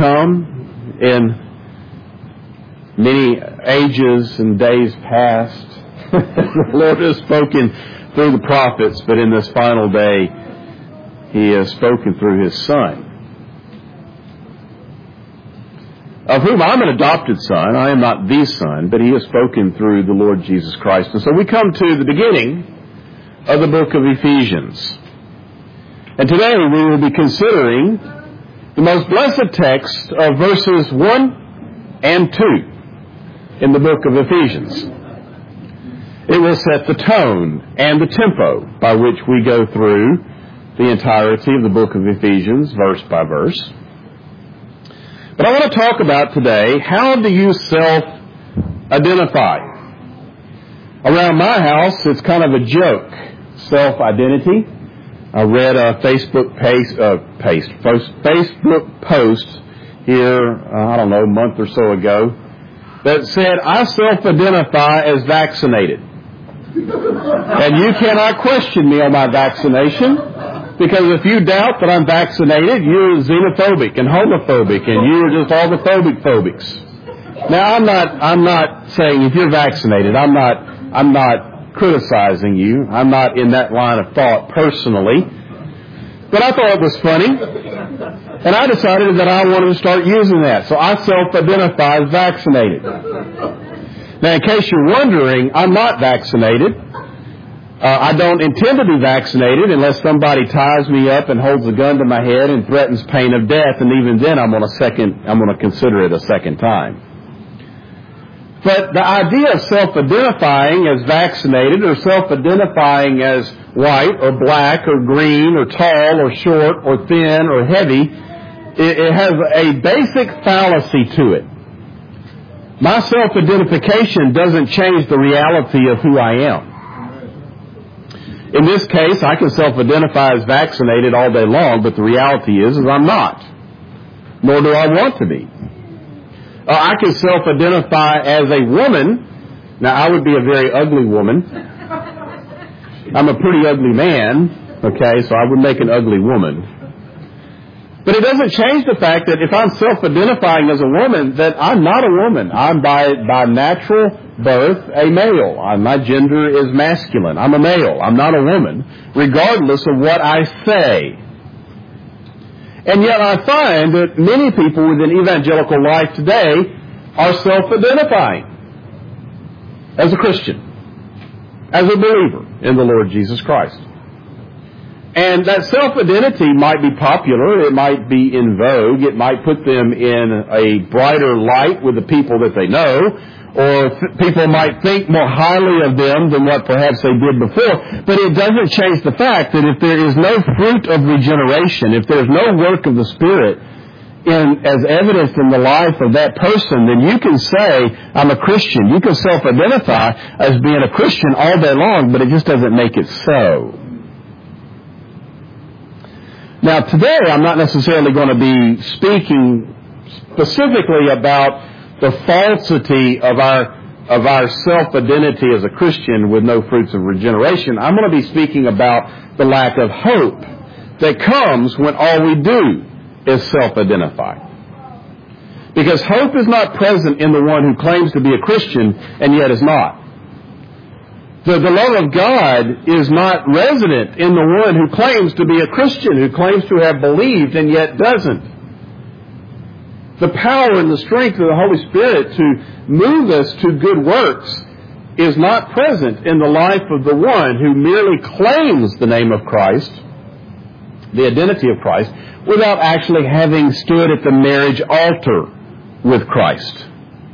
come in many ages and days past. The Lord has spoken through the prophets, but in this final day, He has spoken through His Son, of whom I'm an adopted son. I am not the Son, but He has spoken through the Lord Jesus Christ. And so we come to the beginning of the book of Ephesians. And today we will be considering the most blessed text of verses 1 and 2 in the book of Ephesians. It will set the tone and the tempo by which we go through the entirety of the book of Ephesians, verse by verse. But I want to talk about today, how do you self-identify? Around my house, it's kind of a joke, self-identity. I read a Facebook post here, a month or so ago, that said, I self-identify as vaccinated. And you cannot question me on my vaccination, because if you doubt that I'm vaccinated, you're xenophobic and homophobic, and you're just all the phobics. Now, I'm not saying if you're vaccinated, I'm not criticizing you. I'm not in that line of thought personally. But I thought it was funny, and I decided that I wanted to start using that. So I self-identify as vaccinated. Now, in case you're wondering, I'm not vaccinated. I don't intend to be vaccinated unless somebody ties me up and holds a gun to my head and threatens pain of death, and even then I'm going to consider it a second time. But the idea of self-identifying as vaccinated, or self-identifying as white or black or green or tall or short or thin or heavy, it has a basic fallacy to it. My self-identification doesn't change the reality of who I am. In this case, I can self-identify as vaccinated all day long, but the reality is I'm not. Nor do I want to be. I can self-identify as a woman. Now, I would be a very ugly woman. I'm a pretty ugly man, okay, so I would make an ugly woman. But it doesn't change the fact that if I'm self-identifying as a woman, that I'm not a woman. I'm by natural birth a male. My gender is masculine. I'm a male. I'm not a woman, regardless of what I say. And yet I find that many people within evangelical life today are self-identifying as a Christian, as a believer in the Lord Jesus Christ. And that self-identity might be popular, it might be in vogue, it might put them in a brighter light with the people that they know, or people might think more highly of them than what perhaps they did before. But it doesn't change the fact that if there is no fruit of regeneration, if there's no work of the Spirit as evidenced in the life of that person, then you can say, I'm a Christian. You can self-identify as being a Christian all day long, but it just doesn't make it so. Now, today I'm not necessarily going to be speaking specifically about the falsity of our self-identity as a Christian with no fruits of regeneration. I'm going to be speaking about the lack of hope that comes when all we do is self-identify. Because hope is not present in the one who claims to be a Christian and yet is not. The love of God is not resident in the one who claims to be a Christian, who claims to have believed and yet doesn't. The power and the strength of the Holy Spirit to move us to good works is not present in the life of the one who merely claims the name of Christ, the identity of Christ, without actually having stood at the marriage altar with Christ.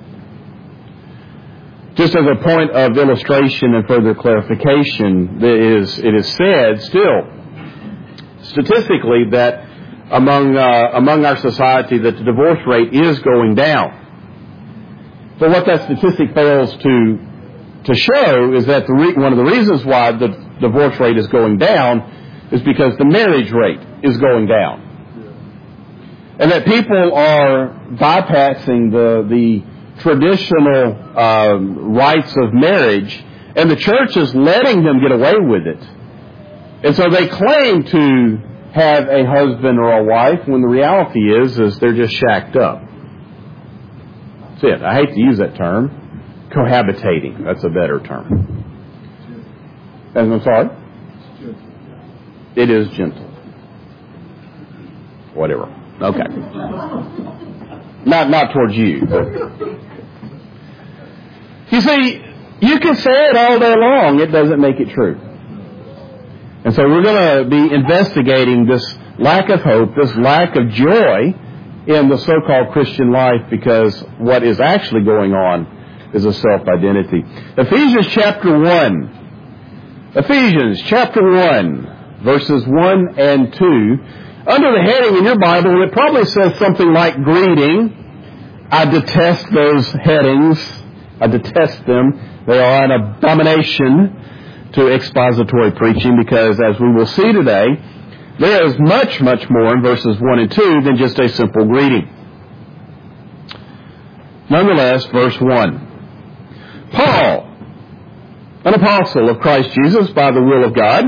Just as a point of illustration and further clarification, it is said still, statistically, that among our society that the divorce rate is going down. But what that statistic fails to show is that one of the reasons why the divorce rate is going down is because the marriage rate is going down. And that people are bypassing the traditional rites of marriage, and the church is letting them get away with it. And so they claim to have a husband or a wife when the reality is they're just shacked up. That's it. I hate to use that term. Cohabitating. That's a better term. And I'm sorry? It is gentle. Whatever. Okay. Not towards you. You see, you can say it all day long. It doesn't make it true. And so we're going to be investigating this lack of hope, this lack of joy in the so-called Christian life, because what is actually going on is a self-identity. Ephesians chapter 1. Ephesians chapter 1, verses 1 and 2. Under the heading in your Bible, it probably says something like greeting. I detest those headings. I detest them. They are an abomination to expository preaching, because as we will see today, there is much, much more in verses 1 and 2 than just a simple greeting. Nonetheless, verse 1. Paul, an apostle of Christ Jesus by the will of God,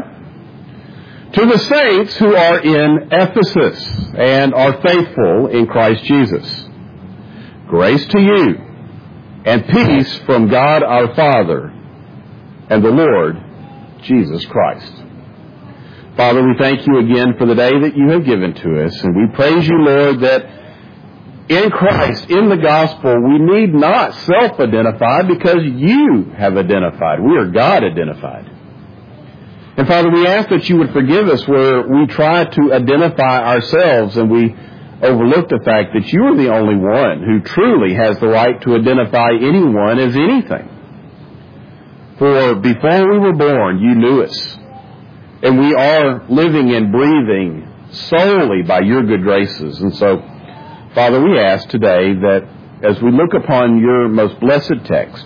to the saints who are in Ephesus and are faithful in Christ Jesus. Grace to you and peace from God our Father and the Lord Jesus Christ. Father, we thank you again for the day that you have given to us, and we praise you, Lord, that in Christ, in the gospel, we need not self-identify because you have identified. We are God-identified. And Father, we ask that you would forgive us where we try to identify ourselves and we overlook the fact that you are the only one who truly has the right to identify anyone as anything. For before we were born, you knew us. And we are living and breathing solely by your good graces. And so, Father, we ask today that as we look upon your most blessed text,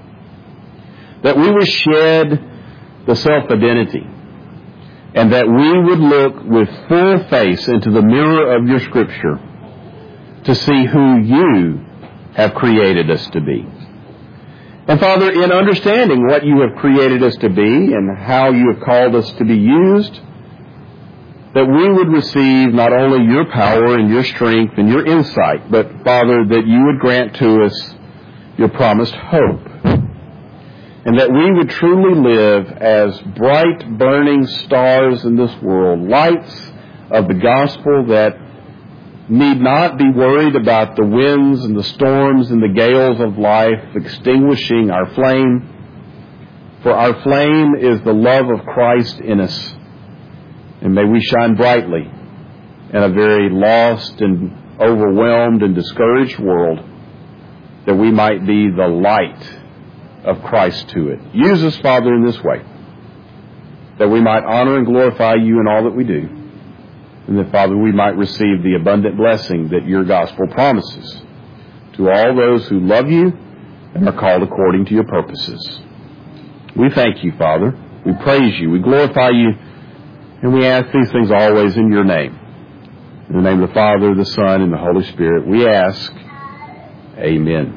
that we would shed the self-identity, and that we would look with full face into the mirror of your Scripture to see who you have created us to be. And Father, in understanding what you have created us to be and how you have called us to be used, that we would receive not only your power and your strength and your insight, but Father, that you would grant to us your promised hope. And that we would truly live as bright, burning stars in this world, lights of the gospel that need not be worried about the winds and the storms and the gales of life extinguishing our flame. For our flame is the love of Christ in us. And may we shine brightly in a very lost and overwhelmed and discouraged world, that we might be the light of Christ to it. Use us, Father, in this way, that we might honor and glorify you in all that we do, and that, Father, we might receive the abundant blessing that your gospel promises to all those who love you and are called according to your purposes. We thank you, Father. We praise you. We glorify you. And we ask these things always in your name. In the name of the Father, the Son, and the Holy Spirit, we ask, amen.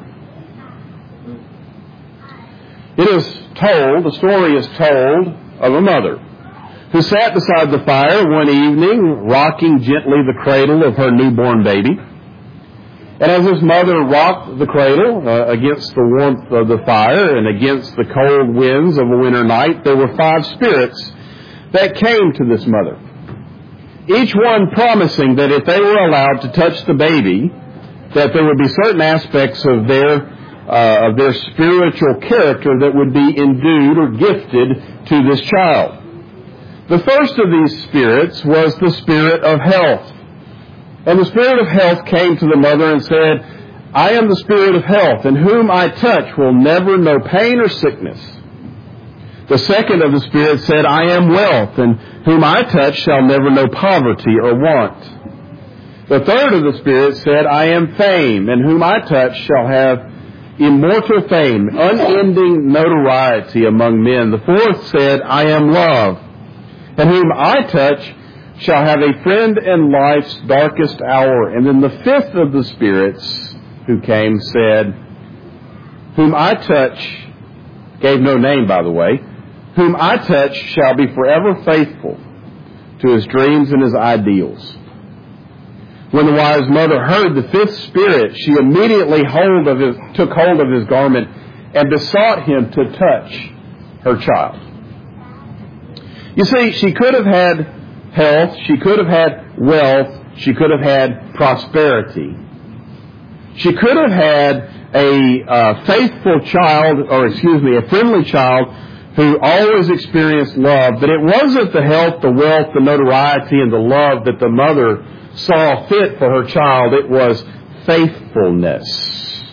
The story is told of a mother who sat beside the fire one evening, rocking gently the cradle of her newborn baby. And as this mother rocked the cradle against the warmth of the fire and against the cold winds of a winter night, there were 5 spirits that came to this mother, each one promising that if they were allowed to touch the baby, that there would be certain aspects of their spiritual character that would be endued or gifted to this child. The first of these spirits was the spirit of health. And the spirit of health came to the mother and said, I am the spirit of health, and whom I touch will never know pain or sickness. The second of the spirits said, I am wealth, and whom I touch shall never know poverty or want. The third of the spirits said, I am fame, and whom I touch shall have immortal fame, unending notoriety among men. The fourth said, I am love, and whom I touch shall have a friend in life's darkest hour. And then the fifth of the spirits who came said, whom I touch, gave no name by the way, whom I touch shall be forever faithful to his dreams and his ideals. When the wise mother heard the fifth spirit, she immediately took hold of his garment and besought him to touch her child. You see, she could have had health, she could have had wealth, she could have had prosperity. She could have had a faithful child, a friendly child who always experienced love, but it wasn't the health, the wealth, the notoriety, and the love that the mother saw fit for her child. It was faithfulness.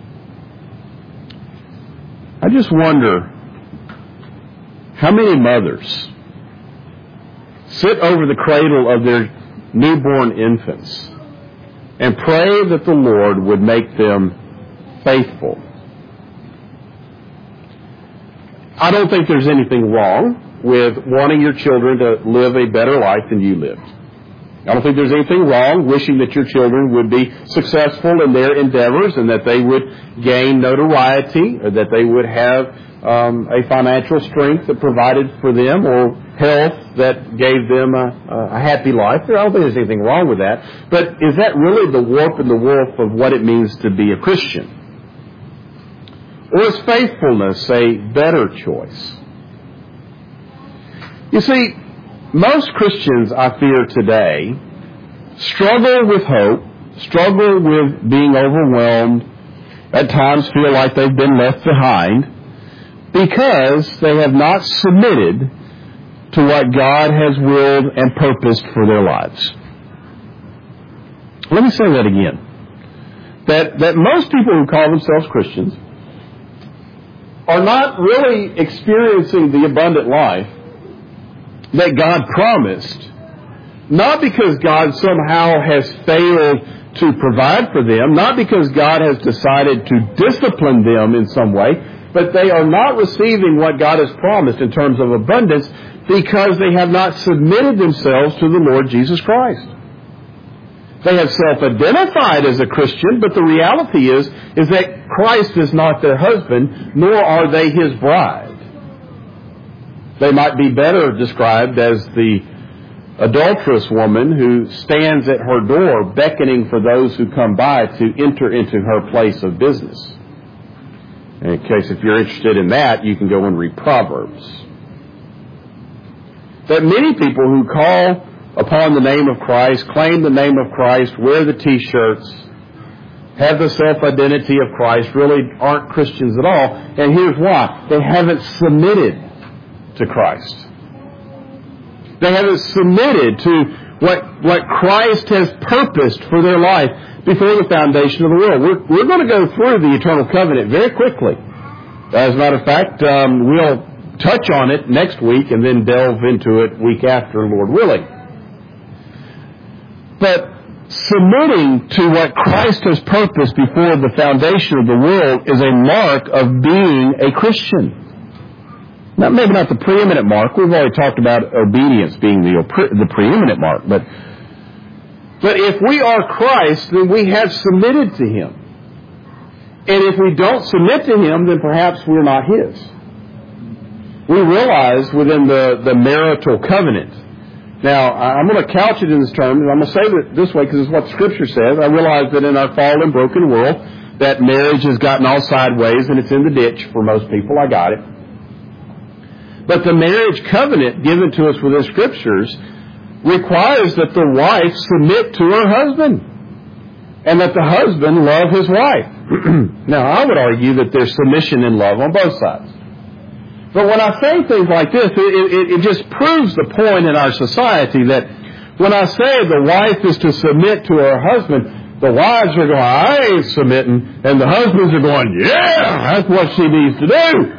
I just wonder how many mothers sit over the cradle of their newborn infants and pray that the Lord would make them faithful. I don't think there's anything wrong with wanting your children to live a better life than you lived. I don't think there's anything wrong wishing that your children would be successful in their endeavors and that they would gain notoriety or that they would have a financial strength that provided for them or health that gave them a happy life. I don't think there's anything wrong with that. But is that really the warp and the woof of what it means to be a Christian? Or is faithfulness a better choice? You see, most Christians, I fear today, struggle with hope, struggle with being overwhelmed, at times feel like they've been left behind, because they have not submitted to what God has willed and purposed for their lives. Let me say that again. That most people who call themselves Christians are not really experiencing the abundant life that God promised, not because God somehow has failed to provide for them, not because God has decided to discipline them in some way, but they are not receiving what God has promised in terms of abundance because they have not submitted themselves to the Lord Jesus Christ. They have self-identified as a Christian, but the reality is that Christ is not their husband, nor are they His bride. They might be better described as the adulterous woman who stands at her door beckoning for those who come by to enter into her place of business. In case if you're interested in that, you can go and read Proverbs. That many people who call upon the name of Christ, claim the name of Christ, wear the T-shirts, have the self-identity of Christ, really aren't Christians at all. And here's why. They haven't submitted to Christ. They haven't submitted to what Christ has purposed for their life before the foundation of the world. We're going to go through the eternal covenant very quickly. As a matter of fact, we'll touch on it next week and then delve into it week after, Lord willing. But submitting to what Christ has purposed before the foundation of the world is a mark of being a Christian. Now, maybe not the preeminent mark. We've already talked about obedience being the preeminent mark. But if we are Christ, then we have submitted to Him. And if we don't submit to Him, then perhaps we're not His. We realize within the marital covenant. Now, I'm going to couch it in this term, and I'm going to say it this way because it's what Scripture says. I realize that in our fallen, broken world, that marriage has gotten all sideways and it's in the ditch for most people. I got it. But the marriage covenant given to us within Scriptures requires that the wife submit to her husband and that the husband love his wife. Now, I would argue that there's submission and love on both sides. But when I say things like this, it just proves the point in our society that when I say the wife is to submit to her husband, the wives are going, I ain't submitting, and the husbands are going, yeah, that's what she needs to do.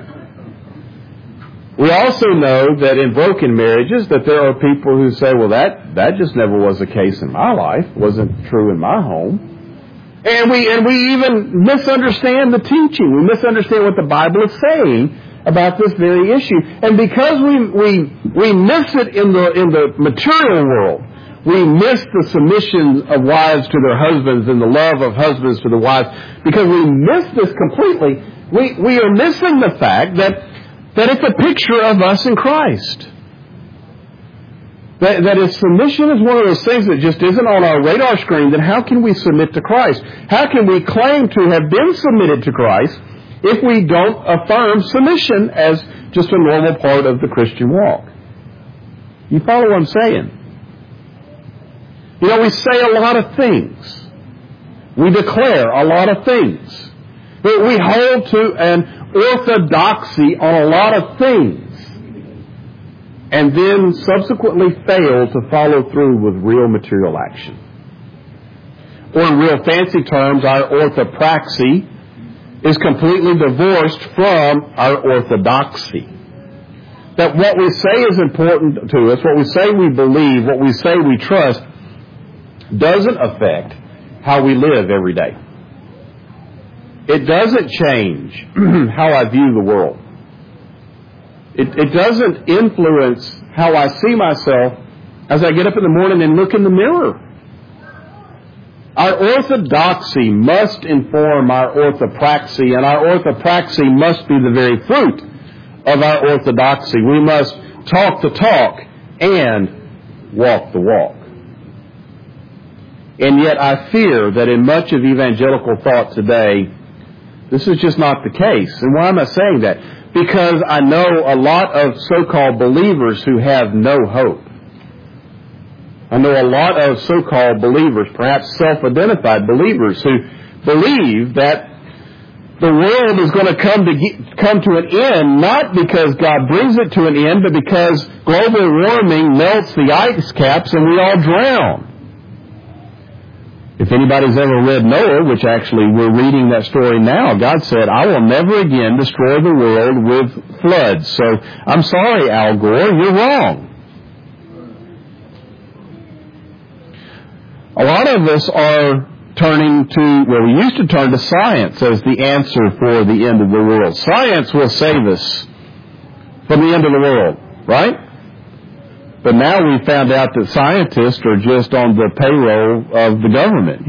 We also know that in broken marriages that there are people who say, well, that just never was the case in my life, wasn't true in my home. And we even misunderstand the teaching. We misunderstand what the Bible is saying about this very issue. And because we miss it in the material world, we miss the submission of wives to their husbands and the love of husbands to the wives. Because we miss this completely, we are missing the fact that it's a picture of us in Christ. That if submission is one of those things that just isn't on our radar screen, then how can we submit to Christ? How can we claim to have been submitted to Christ if we don't affirm submission as just a normal part of the Christian walk? You follow what I'm saying? You know, we say a lot of things. We declare a lot of things. But we hold to an orthodoxy on a lot of things, and then subsequently fail to follow through with real material action. Or in real fancy terms, our orthopraxy is completely divorced from our orthodoxy. That what we say is important to us, what we say we believe, what we say we trust, doesn't affect how we live every day. It doesn't change how I view the world. It doesn't influence how I see myself as I get up in the morning and look in the mirror. Our orthodoxy must inform our orthopraxy, and our orthopraxy must be the very fruit of our orthodoxy. We must talk the talk and walk the walk. And yet I fear that in much of evangelical thought today, this is just not the case. And why am I saying that? Because I know a lot of so-called believers who have no hope. I know a lot of so-called believers, perhaps self-identified believers, who believe that the world is going to come to an end, not because God brings it to an end, but because global warming melts the ice caps and we all drown. If anybody's ever read Noah, which actually we're reading that story now, God said, I will never again destroy the world with floods. So I'm sorry, Al Gore, you're wrong. A lot of us are turning to, well, we used to turn to science as the answer for the end of the world. Science will save us from the end of the world, right? But now we've found out that scientists are just on the payroll of the government.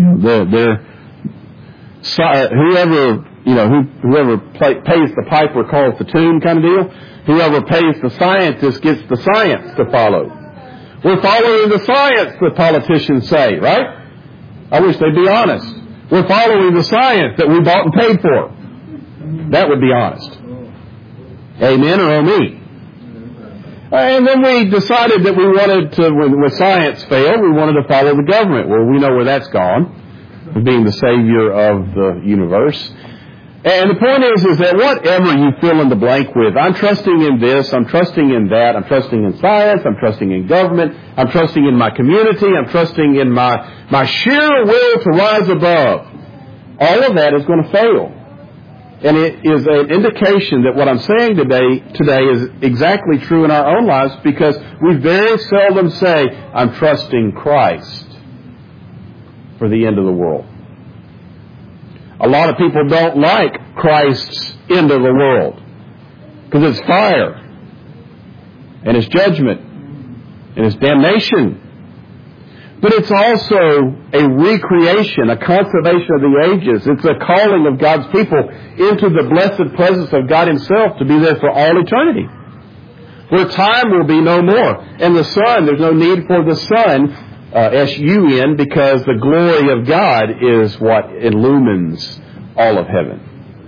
Whoever pays the piper calls the tune kind of deal. Whoever pays the scientist gets the science to follow. We're following the science, the politicians say, right? I wish they'd be honest. We're following the science that we bought and paid for. That would be honest. Amen or oh me? And then we decided that we wanted to, when science failed, we wanted to follow the government. Well, we know where that's gone, being the savior of the universe. And the point is that whatever you fill in the blank with, I'm trusting in this, I'm trusting in that, I'm trusting in science, I'm trusting in government, I'm trusting in my community, I'm trusting in my sheer will to rise above. All of that is going to fail. And it is an indication that what I'm saying today is exactly true in our own lives, because we very seldom say, I'm trusting Christ for the end of the world. A lot of people don't like Christ's end of the world because it's fire and it's judgment and it's damnation. But it's also a recreation, a conservation of the ages. It's a calling of God's people into the blessed presence of God Himself to be there for all eternity, where time will be no more. And the sun, there's no need for the sun, S-U-N, because the glory of God is what illumines all of heaven.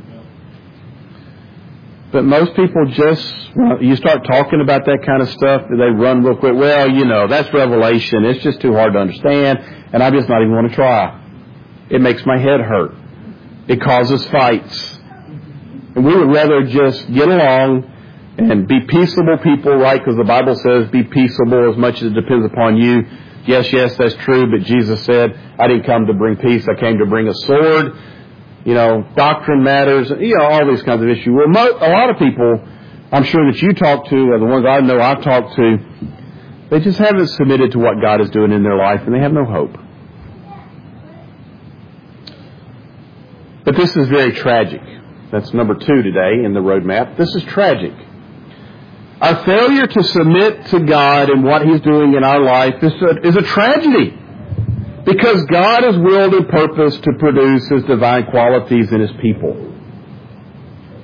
But most people just, you start talking about that kind of stuff, they run real quick. Well, that's Revelation. It's just too hard to understand, and I just not even want to try. It makes my head hurt. It causes fights. And we would rather just get along and be peaceable people, right? Because the Bible says be peaceable as much as it depends upon you. Yes, that's true, but Jesus said, I didn't come to bring peace, I came to bring a sword. Doctrine matters, all these kinds of issues. Well, a lot of people, I'm sure that you talk to, or the ones I know I've talked to, they just haven't submitted to what God is doing in their life, and they have no hope. But this is very tragic. That's number 2 today in the roadmap. This is tragic. Our failure to submit to God and what He's doing in our life is a tragedy. Because God has willed and purposed to produce His divine qualities in His people.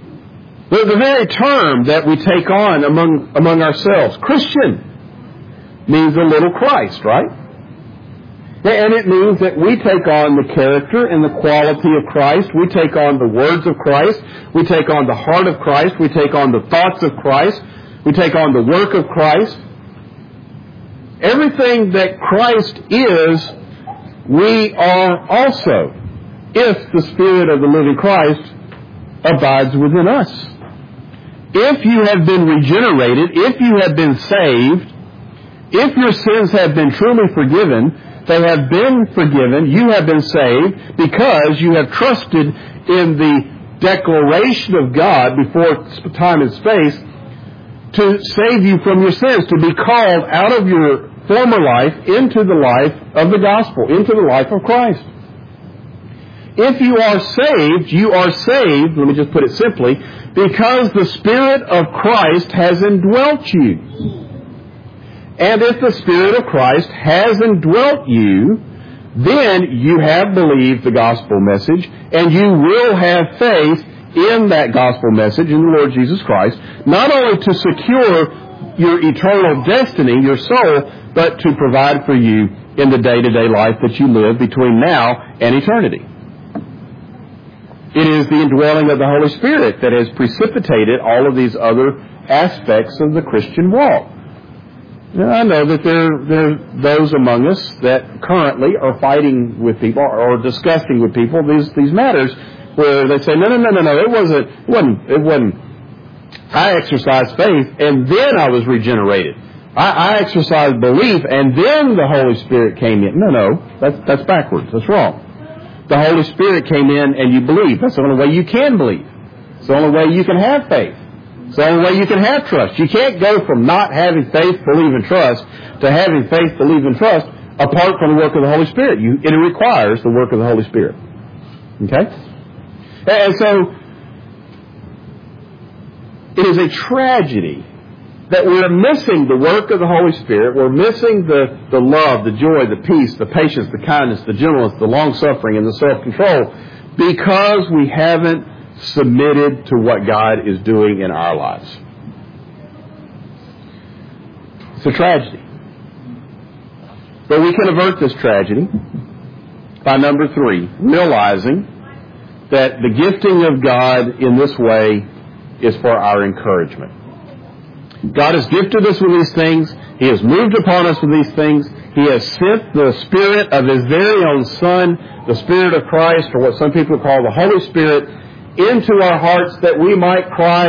The very term that we take on among ourselves, Christian, means a little Christ, right? And it means that we take on the character and the quality of Christ. We take on the words of Christ. We take on the heart of Christ. We take on the thoughts of Christ. We take on the work of Christ. Everything that Christ is, we are also, if the Spirit of the living Christ abides within us. If you have been regenerated, if you have been saved, if your sins have been truly forgiven, they have been forgiven, you have been saved because you have trusted in the declaration of God before time and space to save you from your sins, to be called out of your former life into the life of the gospel, into the life of Christ. If you are saved, let me just put it simply, because the Spirit of Christ has indwelt you. And if the Spirit of Christ has indwelt you, then you have believed the gospel message, and you will have faith in that gospel message, in the Lord Jesus Christ, not only to secure your eternal destiny, your soul, but to provide for you in the day-to-day life that you live between now and eternity. It is the indwelling of the Holy Spirit that has precipitated all of these other aspects of the Christian walk. Now, I know that there are those among us that currently are fighting with people or discussing with people these matters where they say, no, it wasn't. I exercised faith and then I was regenerated. I exercised belief and then the Holy Spirit came in. No, that's backwards. That's wrong. The Holy Spirit came in and you believe. That's the only way you can believe. It's the only way you can have faith. It's the only way you can have trust. You can't go from not having faith, believe, and trust to having faith, believe, and trust apart from the work of the Holy Spirit. It requires the work of the Holy Spirit. Okay? And so, it is a tragedy that we're missing the work of the Holy Spirit. We're missing the love, the joy, the peace, the patience, the kindness, the gentleness, the long-suffering, and the self-control because we haven't submitted to what God is doing in our lives. It's a tragedy. But we can avert this tragedy by number 3, realizing that the gifting of God in this way is for our encouragement. God has gifted us with these things. He has moved upon us with these things. He has sent the Spirit of His very own Son, the Spirit of Christ, or what some people call the Holy Spirit, into our hearts that we might cry,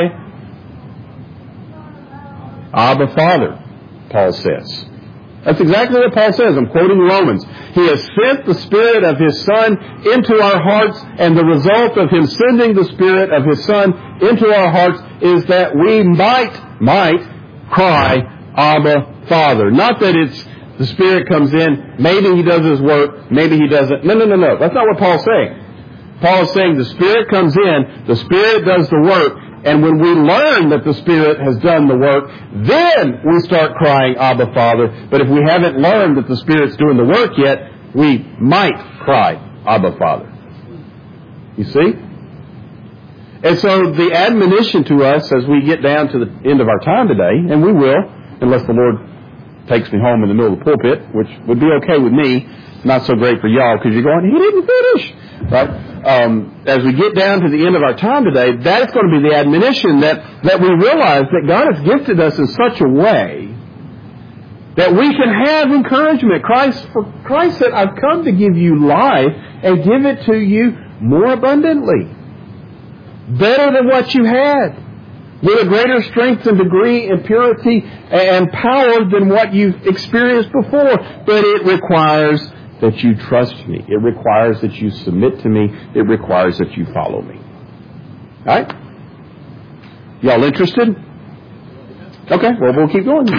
Abba, Father, Paul says. That's exactly what Paul says. I'm quoting Romans. He has sent the Spirit of His Son into our hearts, and the result of Him sending the Spirit of His Son into our hearts is that we might cry, Abba, Father. Not that it's the Spirit comes in, maybe He does His work, maybe He doesn't. No. That's not what Paul's saying. Paul is saying the Spirit comes in, the Spirit does the work, and when we learn that the Spirit has done the work, then we start crying, Abba, Father. But if we haven't learned that the Spirit's doing the work yet, we might cry, Abba, Father. You see? And so the admonition to us as we get down to the end of our time today, and we will, unless the Lord takes me home in the middle of the pulpit, which would be okay with me, not so great for y'all because you're going, He didn't finish. Right? As we get down to the end of our time today, that's going to be the admonition that we realize that God has gifted us in such a way that we can have encouragement. Christ said, I've come to give you life and give it to you more abundantly. Better than what you had. With a greater strength and degree and purity and power than what you've experienced before. But it requires that you trust me. It requires that you submit to me. It requires that you follow me. All right? Y'all interested? Okay, well, we'll keep going.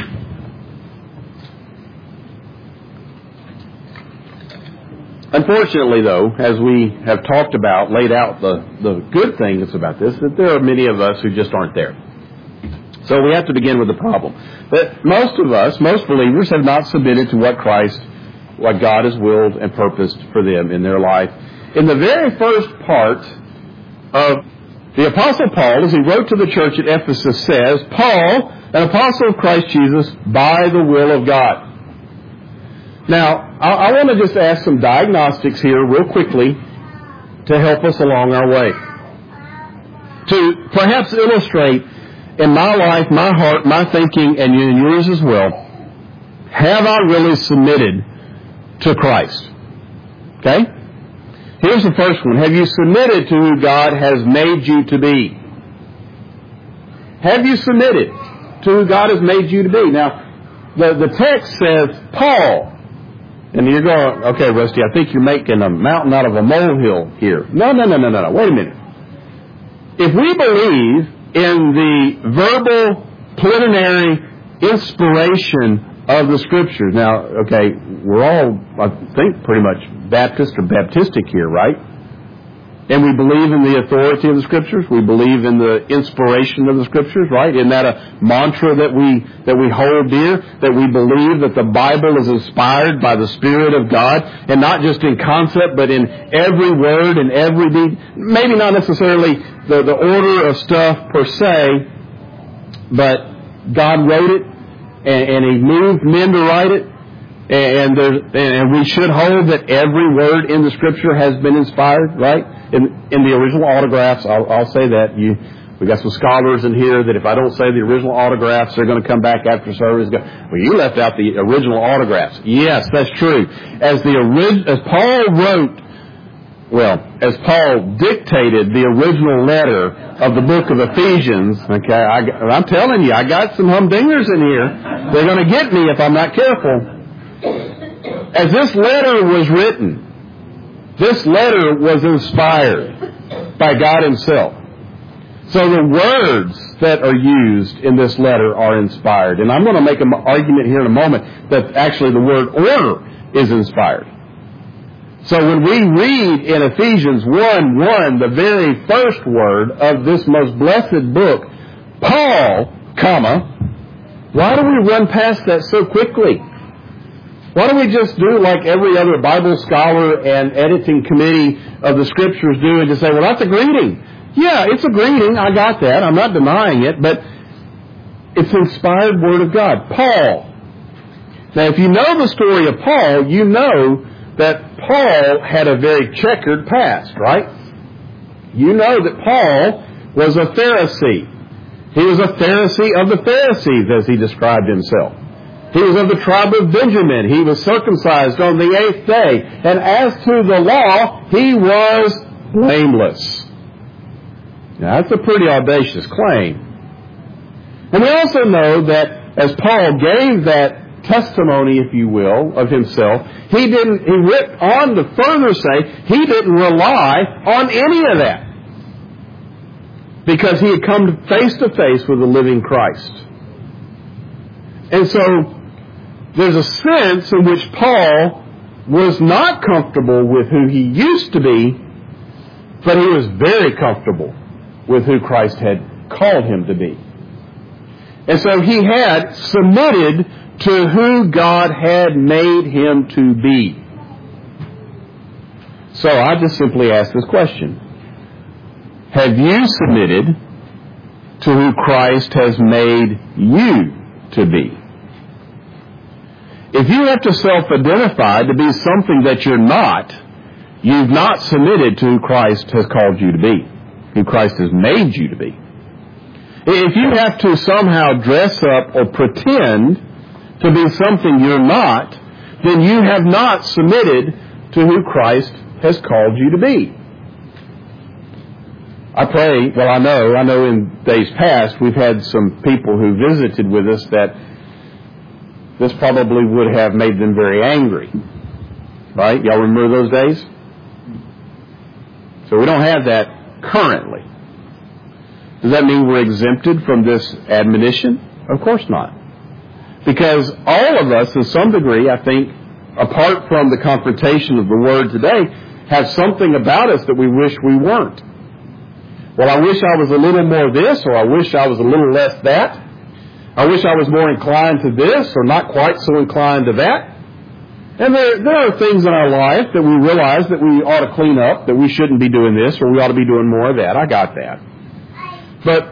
Unfortunately, though, as we have talked about, laid out the good things about this, that there are many of us who just aren't there. So we have to begin with the problem. That most of us, most believers, have not submitted to what God has willed and purposed for them in their life. In the very first part of the Apostle Paul, as he wrote to the church at Ephesus, says, Paul, An apostle of Christ Jesus by the will of God. Now, I want to just ask some diagnostics here real quickly to help us along our way. To perhaps illustrate in my life, my heart, my thinking, and in yours as well, have I really submitted to Christ? Okay? Here's the first one. Have you submitted to who God has made you to be? Have you submitted to who God has made you to be? Now, the text says, Paul. And you're going, okay, Rusty, I think you're making a mountain out of a molehill here. No. Wait a minute. If we believe in the verbal, plenary inspiration of the Scriptures. Now, okay, we're all, I think, pretty much Baptist or Baptistic here, right? And we believe in the authority of the Scriptures. We believe in the inspiration of the Scriptures, right? Isn't that a mantra that we hold dear? That we believe that the Bible is inspired by the Spirit of God, and not just in concept, but in every word and every deed. Maybe not necessarily the order of stuff per se, but God wrote it, and He moved men to write it. And we should hold that every word in the Scripture has been inspired, right? In the original autographs, I'll say that. We got some scholars in here that if I don't say the original autographs, they're going to come back after service and go, well, you left out the original autographs. Yes, that's true. As Paul dictated the original letter of the book of Ephesians, okay, I'm telling you, I got some humdingers in here. They're going to get me if I'm not careful. As this letter was written, this letter was inspired by God Himself. So the words that are used in this letter are inspired. And I'm going to make an argument here in a moment that actually the word order is inspired. So when we read in Ephesians 1:1, the very first word of this most blessed book, Paul, why do we run past that so quickly? Why don't we just do like every other Bible scholar and editing committee of the Scriptures do and just say, well, that's a greeting. Yeah, it's a greeting. I got that. I'm not denying it. But it's the inspired Word of God. Paul. Now, if you know the story of Paul, you know that Paul had a very checkered past, right? You know that Paul was a Pharisee. He was a Pharisee of the Pharisees, as he described himself. He was of the tribe of Benjamin. He was circumcised on the 8th day. And as to the law, he was blameless. Now, that's a pretty audacious claim. And we also know that as Paul gave that testimony, if you will, of himself, he went on to further say he didn't rely on any of that. Because he had come face to face with the living Christ. And so, there's a sense in which Paul was not comfortable with who he used to be, but he was very comfortable with who Christ had called him to be. And so he had submitted to who God had made him to be. So I just simply ask this question. Have you submitted to who Christ has made you to be? If you have to self-identify to be something that you're not, you've not submitted to who Christ has called you to be, who Christ has made you to be. If you have to somehow dress up or pretend to be something you're not, then you have not submitted to who Christ has called you to be. I know in days past we've had some people who visited with us that this probably would have made them very angry. Right? Y'all remember those days? So we don't have that currently. Does that mean we're exempted from this admonition? Of course not. Because all of us, to some degree, I think, apart from the confrontation of the Word today, have something about us that we wish we weren't. Well, I wish I was a little more this, or I wish I was a little less that. I wish I was more inclined to this or not quite so inclined to that. And there are things in our life that we realize that we ought to clean up, that we shouldn't be doing this or we ought to be doing more of that. I got that. But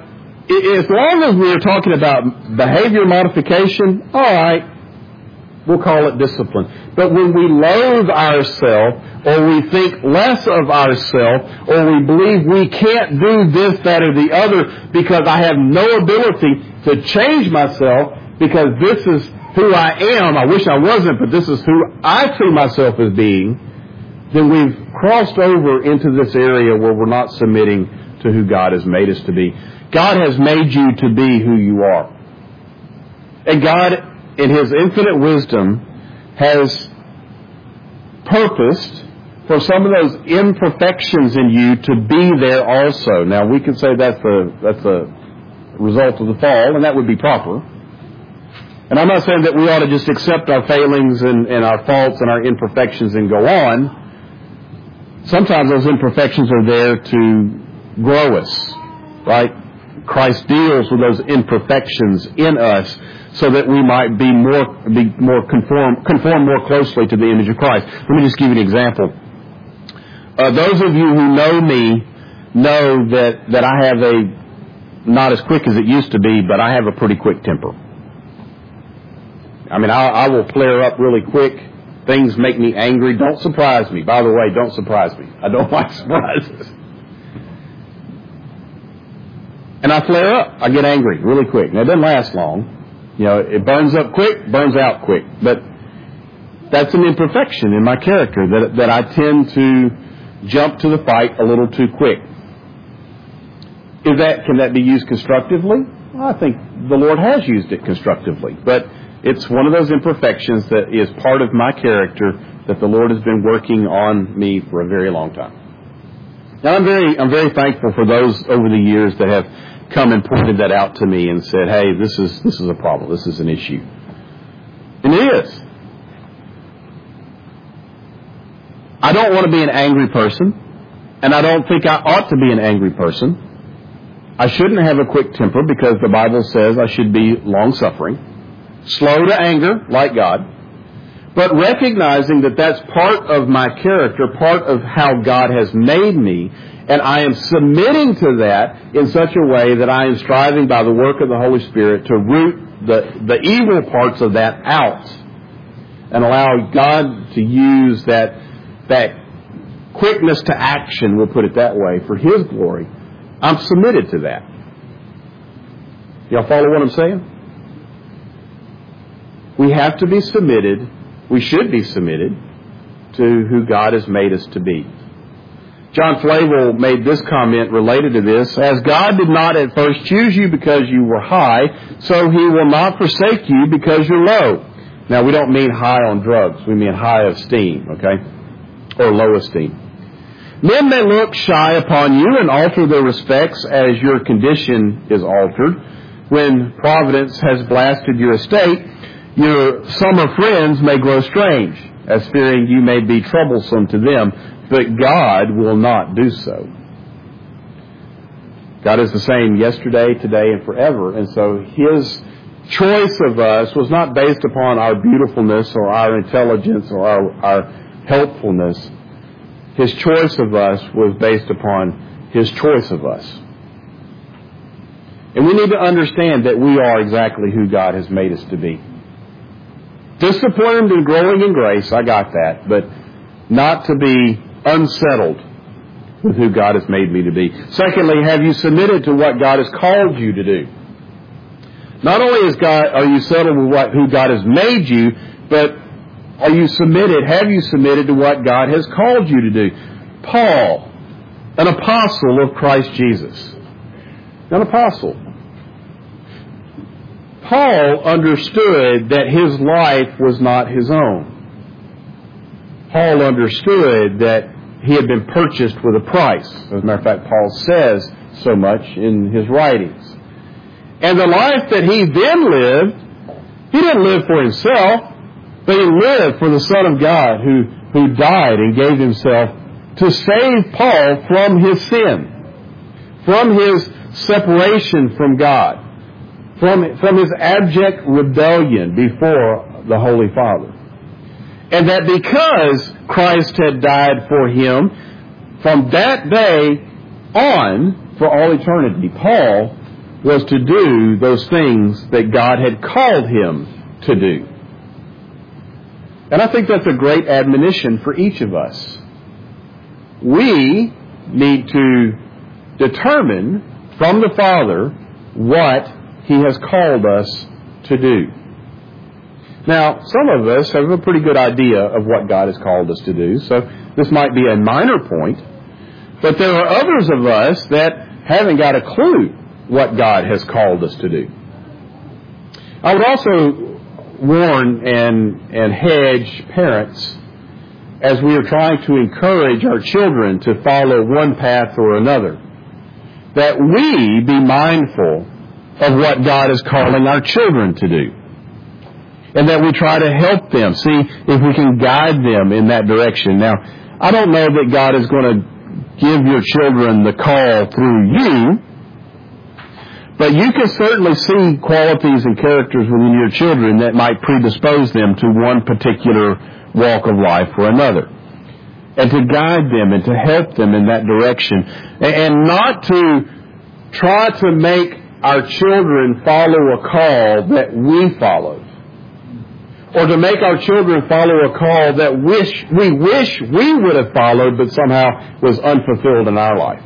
as long as we're talking about behavior modification, all right, we'll call it discipline. But when we loathe ourselves, or we think less of ourselves, or we believe we can't do this, that, or the other because I have no ability to change myself because this is who I am, I wish I wasn't, but this is who I see myself as being, then we've crossed over into this area where we're not submitting to who God has made us to be. God has made you to be who you are. And God, in His infinite wisdom, has purposed for some of those imperfections in you to be there also. Now, we could say that's a result of the fall, and that would be proper. And I'm not saying that we ought to just accept our failings and our faults and our imperfections and go on. Sometimes those imperfections are there to grow us, right? Christ deals with those imperfections in us so that we might be more conform more closely to the image of Christ. Let me just give you an example. Those of you who know me know that I have not as quick as it used to be, but I have a pretty quick temper. I mean, I will flare up really quick. Things make me angry. Don't surprise me. By the way, don't surprise me. I don't like surprises. And I flare up. I get angry really quick. Now, it doesn't last long. You know, it burns up quick, burns out quick. But that's an imperfection in my character, that I tend to jump to the fight a little too quick. Can that be used constructively? Well, I think the Lord has used it constructively. But it's one of those imperfections that is part of my character that the Lord has been working on me for a very long time. Now, I'm very thankful for those over the years that have come and pointed that out to me and said, hey, this is a problem. This is an issue. And it is. I don't want to be an angry person, and I don't think I ought to be an angry person. I shouldn't have a quick temper because the Bible says I should be long-suffering, slow to anger, like God, but recognizing that that's part of my character, part of how God has made me, and I am submitting to that in such a way that I am striving by the work of the Holy Spirit to root the evil parts of that out and allow God to use that quickness to action, we'll put it that way, for His glory. I'm submitted to that. Y'all follow what I'm saying? We have to be submitted, we should be submitted to who God has made us to be. John Flavel made this comment related to this: as God did not at first choose you because you were high, so He will not forsake you because you're low. Now, we don't mean high on drugs. We mean high esteem, okay? Or low esteem. Men may look shy upon you and alter their respects as your condition is altered. When providence has blasted your estate, your summer friends may grow strange, as fearing you may be troublesome to them, but God will not do so. God is the same yesterday, today, and forever, and so His choice of us was not based upon our beautifulness or our intelligence or our helpfulness. His choice of us was based upon His choice of us. And we need to understand that we are exactly who God has made us to be. Disciplined and growing in grace, I got that, but not to be unsettled with who God has made me to be. Secondly, have you submitted to what God has called you to do? Not only are you settled with who God has made you, but have you submitted to what God has called you to do? Paul, an apostle of Christ Jesus. An apostle. Paul understood that his life was not his own. Paul understood that he had been purchased with a price. As a matter of fact, Paul says so much in his writings. And the life that he then lived, he didn't live for himself, but he lived for the Son of God who died and gave Himself to save Paul from his sin, from his separation from God, from his abject rebellion before the Holy Father. And that because Christ had died for him, from that day on, for all eternity, Paul was to do those things that God had called him to do. And I think that's a great admonition for each of us. We need to determine from the Father what He has called us to do. Now, some of us have a pretty good idea of what God has called us to do, so this might be a minor point, but there are others of us that haven't got a clue what God has called us to do. I would also warn and hedge parents as we are trying to encourage our children to follow one path or another, that we be mindful of what God is calling our children to do, and that we try to help them, see if we can guide them in that direction. Now, I don't know that God is going to give your children the call through you, but you can certainly see qualities and characters within your children that might predispose them to one particular walk of life or another. And to guide them and to help them in that direction. And not to try to make our children follow a call that we followed. Or to make our children follow a call that we wish we would have followed but somehow was unfulfilled in our life.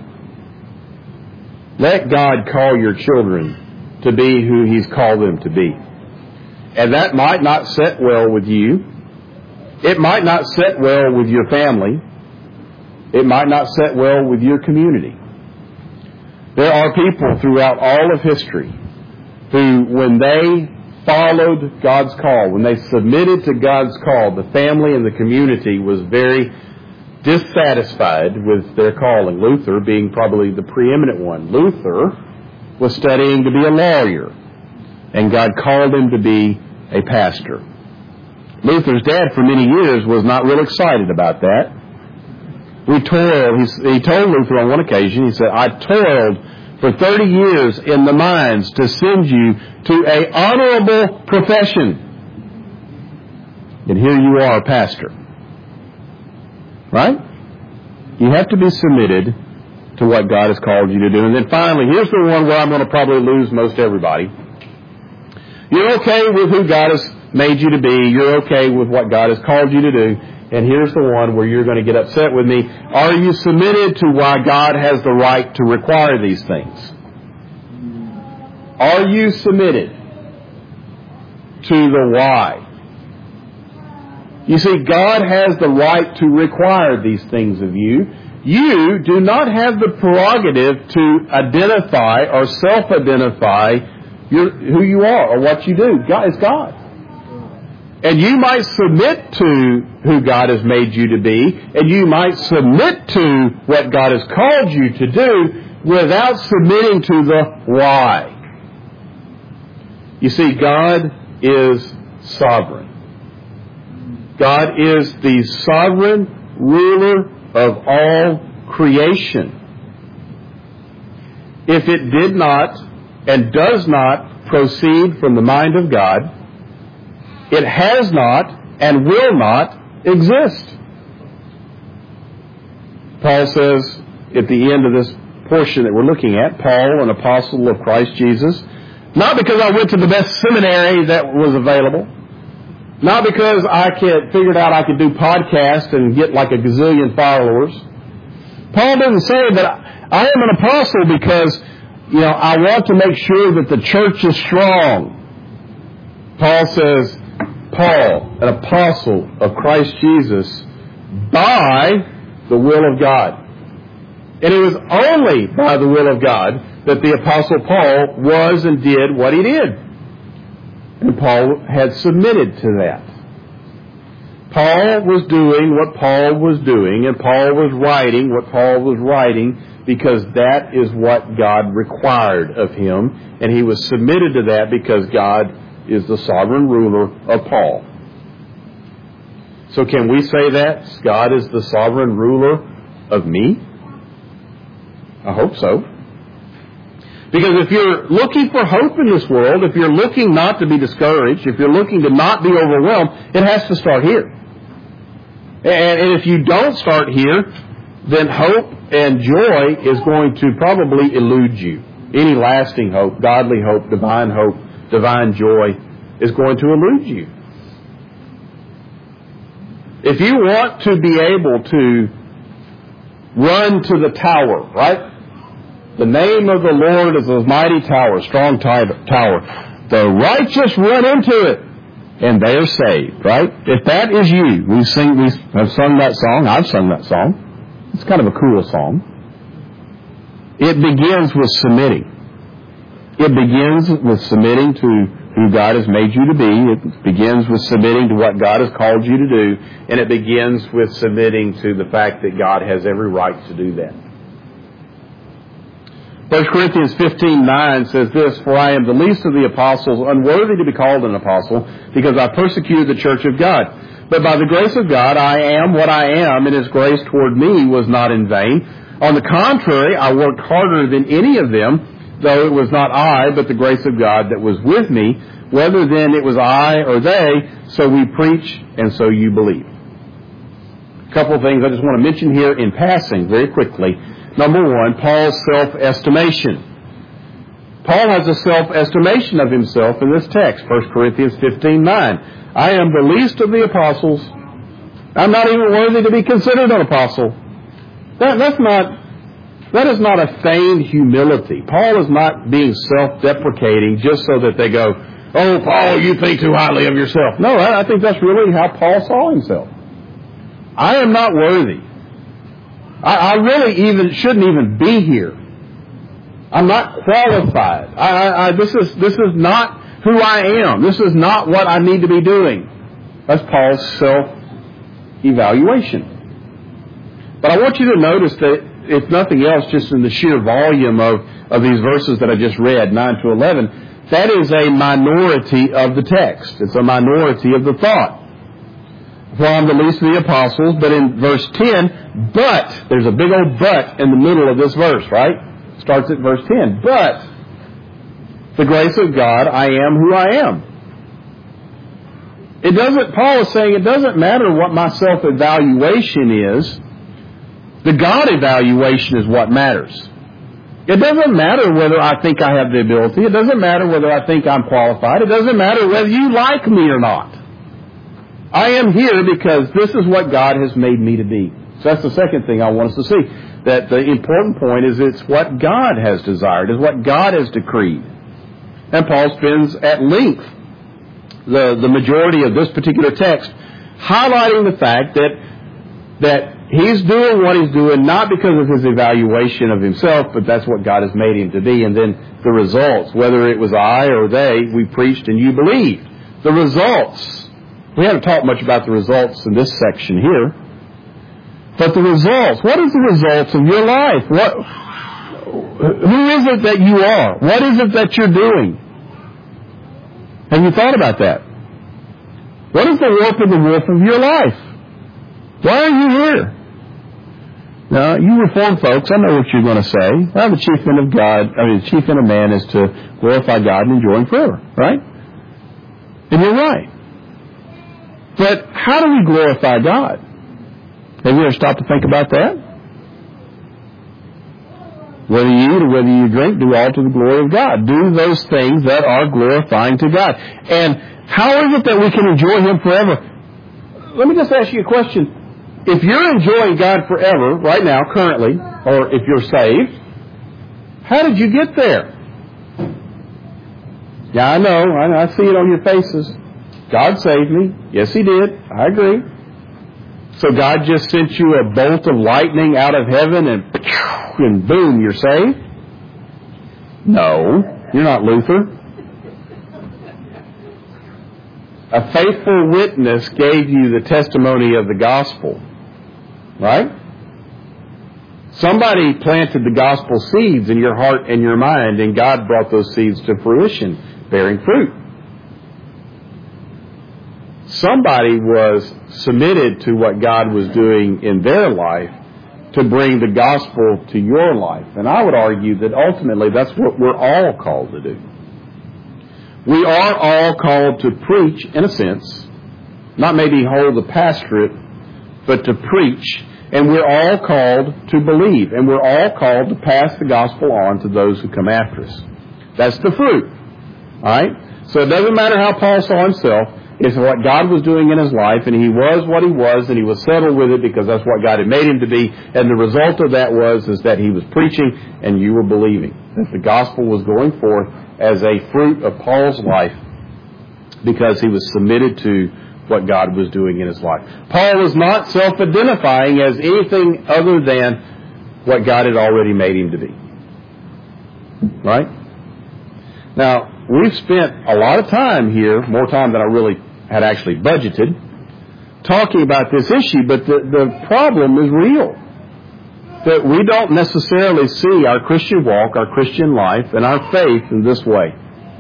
Let God call your children to be who He's called them to be. And that might not sit well with you. It might not sit well with your family. It might not sit well with your community. There are people throughout all of history who, when they followed God's call, when they submitted to God's call, the family and the community was very dissatisfied with their calling. Luther being probably the preeminent one. Luther was studying to be a lawyer, and God called him to be a pastor. Luther's dad for many years was not real excited about that. We toiled. He told Luther on one occasion, he said, I toiled for 30 years in the mines to send you to a honorable profession. And here you are, a pastor. Right? You have to be submitted to what God has called you to do. And then finally, here's the one where I'm going to probably lose most everybody. You're okay with who God has made you to be. You're okay with what God has called you to do. And here's the one where you're going to get upset with me. Are you submitted to why God has the right to require these things? Are you submitted to the why? You see, God has the right to require these things of you. You do not have the prerogative to identify or self-identify who you are or what you do. God is God. And you might submit to who God has made you to be, and you might submit to what God has called you to do without submitting to the why. You see, God is sovereign. God is the sovereign ruler of all creation. If it did not and does not proceed from the mind of God, it has not and will not exist. Paul says at the end of this portion that we're looking at, Paul, an apostle of Christ Jesus, not because I went to the best seminary that was available, not because I figured out I could do podcasts and get like a gazillion followers. Paul doesn't say that I am an apostle because, I want to make sure that the church is strong. Paul says, Paul, an apostle of Christ Jesus, by the will of God. And it was only by the will of God that the apostle Paul was and did what he did. And Paul had submitted to that. Paul was doing what Paul was doing, and Paul was writing what Paul was writing because that is what God required of him, and he was submitted to that because God is the sovereign ruler of Paul. So can we say that God is the sovereign ruler of me? I hope so. Because if you're looking for hope in this world, if you're looking not to be discouraged, if you're looking to not be overwhelmed, it has to start here. And if you don't start here, then hope and joy is going to probably elude you. any lasting hope, godly hope, divine joy is going to elude you. If you want to be able to run to the tower, right? The name of the Lord is a mighty tower, strong tower. The righteous run into it, and they are saved, right? If that is you, we have sung that song. I've sung that song. It's kind of a cool song. It begins with submitting. It begins with submitting to who God has made you to be. It begins with submitting to what God has called you to do. And it begins with submitting to the fact that God has every right to do that. 1 Corinthians 15:9 says this, "For I am the least of the apostles, unworthy to be called an apostle, because I persecuted the church of God. But by the grace of God I am what I am, and His grace toward me was not in vain. On the contrary, I worked harder than any of them, though it was not I, but the grace of God that was with me. Whether then it was I or they, so we preach, and so you believe." A couple of things I just want to mention here in passing very quickly. Number one, Paul's self-estimation. Paul has a self-estimation of himself in this text, 1 Corinthians 15:9. "I am the least of the apostles. I'm not even worthy to be considered an apostle." That is not a feigned humility. Paul is not being self-deprecating just so that they go, "Oh, Paul, you think too highly of yourself." No, I think that's really how Paul saw himself. I am not worthy. I really shouldn't even be here. I'm not qualified. This is not who I am. This is not what I need to be doing. That's Paul's self-evaluation. But I want you to notice that, if nothing else, just in the sheer volume of these verses that I just read, 9 to 11, that is a minority of the text. It's a minority of the thought. "For I'm the least of the apostles," but in verse 10, "But," there's a big old "but" in the middle of this verse, right? Starts at verse 10. "But the grace of God, I am who I am." Paul is saying it doesn't matter what my self-evaluation is. The God evaluation is what matters. It doesn't matter whether I think I have the ability. It doesn't matter whether I think I'm qualified. It doesn't matter whether you like me or not. I am here because this is what God has made me to be. So that's the second thing I want us to see. That the important point is it's what God has desired, is what God has decreed. And Paul spends at length the majority of this particular text highlighting the fact that he's doing what he's doing not because of his evaluation of himself, but that's what God has made him to be. And then the results, whether it was I or they, we preached and you believed. The results. We haven't talked much about the results in this section here. But the results. What is the results of your life? Who is it that you are? What is it that you're doing? Have you thought about that? What is the warp and the woof of your life? Why are you here? Now, you Reformed folks, I know what you're going to say. Well, the chief end of man is to glorify God and enjoy Him forever, right? And you're right. But how do we glorify God? Have you ever stopped to think about that? Whether you eat or whether you drink, do all to the glory of God. Do those things that are glorifying to God. And how is it that we can enjoy Him forever? Let me just ask you a question. If you're enjoying God forever, right now, currently, or if you're saved, how did you get there? Yeah, I know. I see it on your faces. God saved me. Yes, He did. I agree. So God just sent you a bolt of lightning out of heaven and boom, you're saved? No, you're not Luther. A faithful witness gave you the testimony of the gospel. Right? Somebody planted the gospel seeds in your heart and your mind, and God brought those seeds to fruition, bearing fruit. Somebody was submitted to what God was doing in their life to bring the gospel to your life. And I would argue that ultimately that's what we're all called to do. We are all called to preach, in a sense, not maybe hold the pastorate, but to preach. And we're all called to believe. And we're all called to pass the gospel on to those who come after us. That's the fruit. All right? So it doesn't matter how Paul saw himself. It's what God was doing in his life, and he was what he was, and he was settled with it because that's what God had made him to be. And the result of that is that he was preaching and you were believing. That the gospel was going forth as a fruit of Paul's life because he was submitted to what God was doing in his life. Paul was not self-identifying as anything other than what God had already made him to be. Right? Now, we've spent a lot of time here, more time than I really had actually budgeted, talking about this issue, but the problem is real. That we don't necessarily see our Christian walk, our Christian life, and our faith in this way.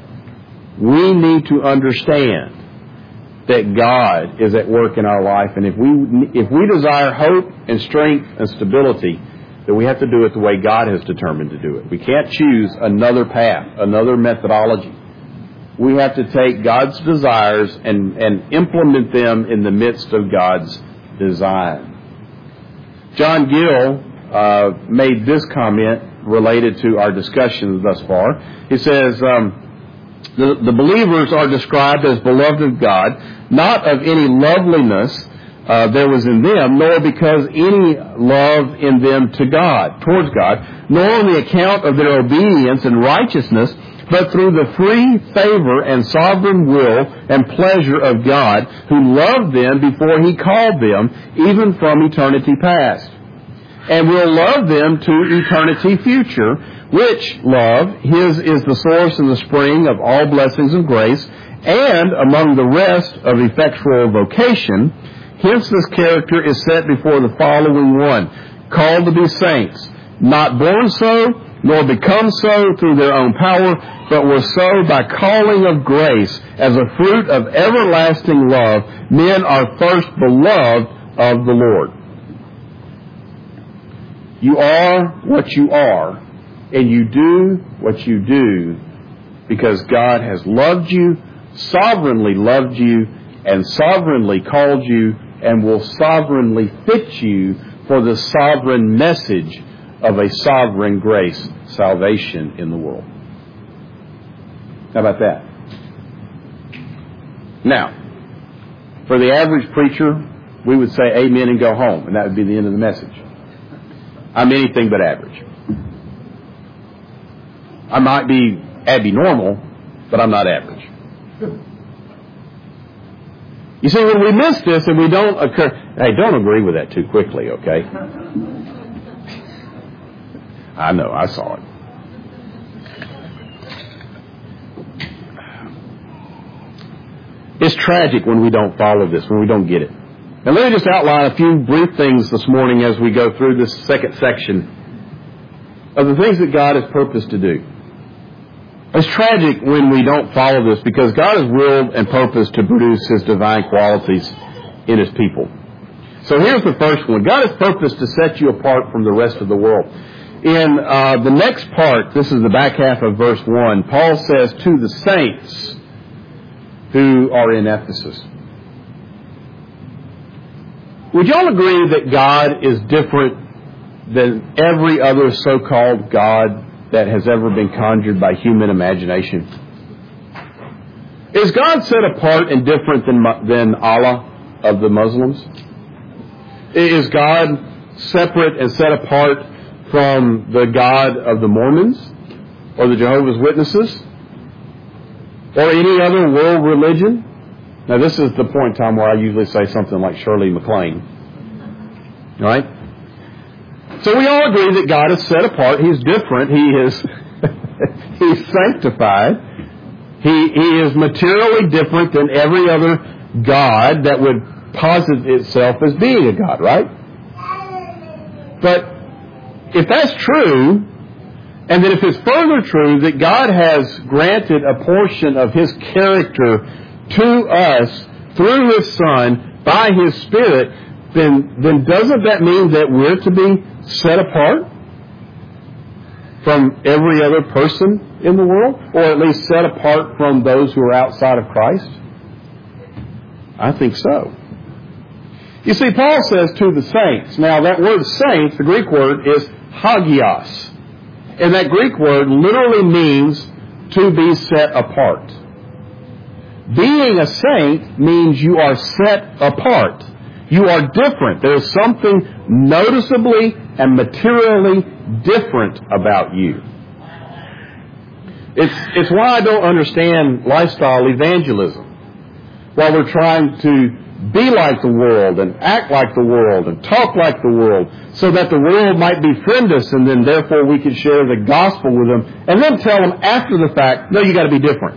We need to understand that God is at work in our life, and if we desire hope and strength and stability, that we have to do it the way God has determined to do it. We can't choose another path, another methodology. We have to take God's desires and implement them in the midst of God's design. John Gill made this comment related to our discussion thus far. He says, the believers are described as beloved of God, not of any loveliness there was in them, nor because any love in them towards God, nor on the account of their obedience and righteousness, but through the free favor and sovereign will and pleasure of God, who loved them before he called them, even from eternity past, and will love them to eternity future, which love his is the source and the spring of all blessings and grace, and among the rest of effectual vocation. Hence this character is set before the following one, called to be saints, not born so, nor become so through their own power, but were so by calling of grace, as a fruit of everlasting love. Men are first beloved of the Lord. You are what you are, and you do what you do because God has loved you, sovereignly loved you, and sovereignly called you, and will sovereignly fit you for the sovereign message of a sovereign grace, salvation in the world. How about that? Now, for the average preacher, we would say amen and go home, and that would be the end of the message. I'm anything but average. I might be abnormal, but I'm not average. You see, when we miss this and we don't agree with that too quickly, okay? I know, I saw it. It's tragic when we don't follow this, when we don't get it. And let me just outline a few brief things this morning as we go through this second section of the things that God has purposed to do. It's tragic when we don't follow this because God has willed and purposed to produce His divine qualities in His people. So here's the first one. God has purposed to set you apart from the rest of the world. In the next part, this is the back half of verse 1, Paul says, to the saints who are in Ephesus. Would you all agree that God is different than every other so-called God that has ever been conjured by human imagination? Is God set apart and different than Allah of the Muslims? Is God separate and set apart from the God of the Mormons or the Jehovah's Witnesses or any other world religion? Now, this is the point in time where I usually say something like Shirley MacLaine. Right? So we all agree that God is set apart. He's different. He's sanctified. He is materially different than every other God that would posit itself as being a God, right? But if that's true, and then if it's further true that God has granted a portion of His character to us through His Son by His Spirit, then doesn't that mean that we're to be set apart from every other person in the world? Or at least set apart from those who are outside of Christ? I think so. You see, Paul says to the saints. Now, that word saints, the Greek word, is hagios. And that Greek word literally means to be set apart. Being a saint means you are set apart. You are different. There is something noticeably and materially different about you. It's why I don't understand lifestyle evangelism. While we're trying to be like the world and act like the world and talk like the world so that the world might befriend us and then therefore we can share the gospel with them and then tell them after the fact, no, you got to be different.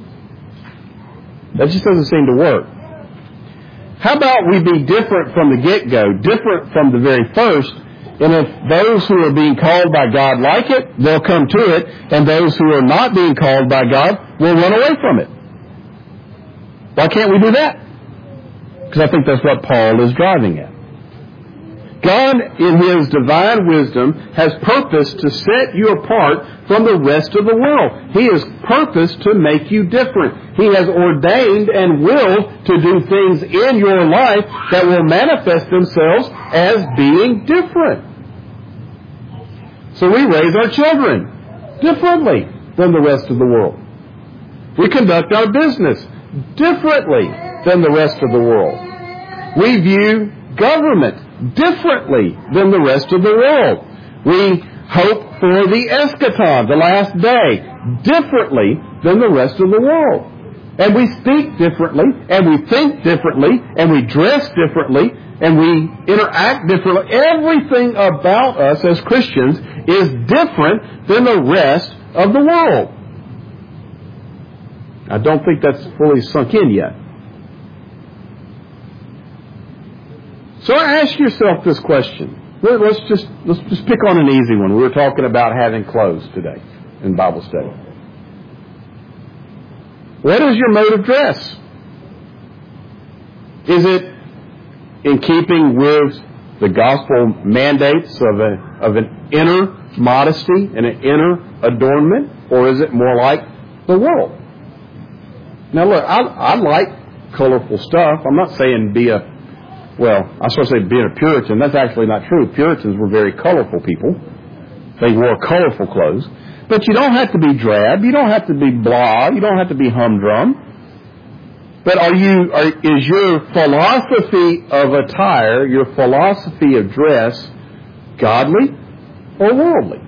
That just doesn't seem to work. How about we be different from the get-go, different from the very first, and if those who are being called by God like it, they'll come to it, and those who are not being called by God will run away from it. Why can't we do that? Because I think that's what Paul is driving at. God, in His divine wisdom, has purposed to set you apart from the rest of the world. He has purposed to make you different. He has ordained and willed to do things in your life that will manifest themselves as being different. So we raise our children differently than the rest of the world. We conduct our business differently than the rest of the world. We view government differently than the rest of the world. We hope for the eschaton, the last day, differently than the rest of the world. And we speak differently, and we think differently, and we dress differently, and we interact differently. Everything about us as Christians is different than the rest of the world. I don't think that's fully sunk in yet. So ask yourself this question. Let's just pick on an easy one. We were talking about having clothes today in Bible study. What is your mode of dress? Is it in keeping with the gospel mandates of an inner modesty and an inner adornment, or is it more like the world? Now look, I like colorful stuff. I'm not saying I was supposed to say being a Puritan. That's actually not true. Puritans were very colorful people. They wore colorful clothes. But you don't have to be drab. You don't have to be blah. You don't have to be humdrum. But is your philosophy of attire, your philosophy of dress, godly or worldly?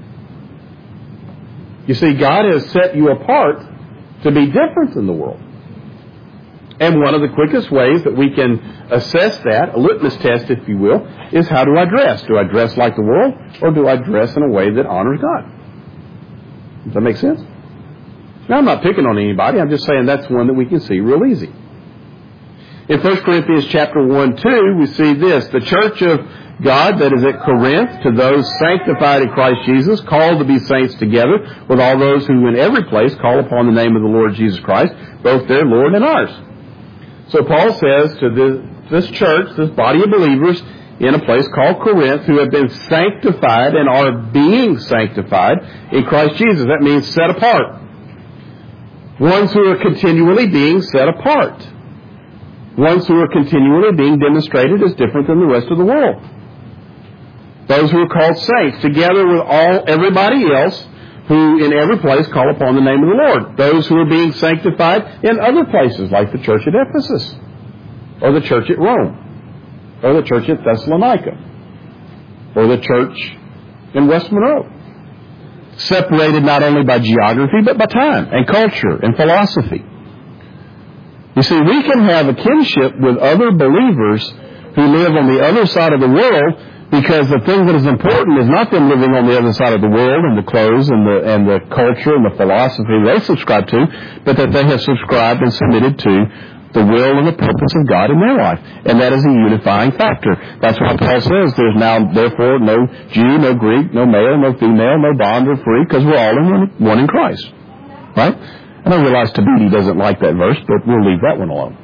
You see, God has set you apart to be different than the world. And one of the quickest ways that we can assess that, a litmus test, if you will, is how do I dress? Do I dress like the world, or do I dress in a way that honors God? Does that make sense? Now, I'm not picking on anybody. I'm just saying that's one that we can see real easy. In 1 Corinthians chapter 1-2, we see this. The church of God that is at Corinth, to those sanctified in Christ Jesus, called to be saints together with all those who in every place call upon the name of the Lord Jesus Christ, both their Lord and ours. So Paul says to this church, this body of believers in a place called Corinth, who have been sanctified and are being sanctified in Christ Jesus. That means set apart. Ones who are continually being set apart. Ones who are continually being demonstrated as different than the rest of the world. Those who are called saints, together with everybody else who in every place call upon the name of the Lord. Those who are being sanctified in other places, like the church at Ephesus, or the church at Rome, or the church at Thessalonica, or the church in West Monroe. Separated not only by geography, but by time and culture and philosophy. You see, we can have a kinship with other believers who live on the other side of the world, because the thing that is important is not them living on the other side of the world and the clothes and the culture and the philosophy they subscribe to, but that they have subscribed and submitted to the will and the purpose of God in their life. And that is a unifying factor. That's why Paul says there's now, therefore, no Jew, no Greek, no male, no female, no bond or free, because we're all one in Christ. Right? And I realize Tabiti doesn't like that verse, but we'll leave that one alone.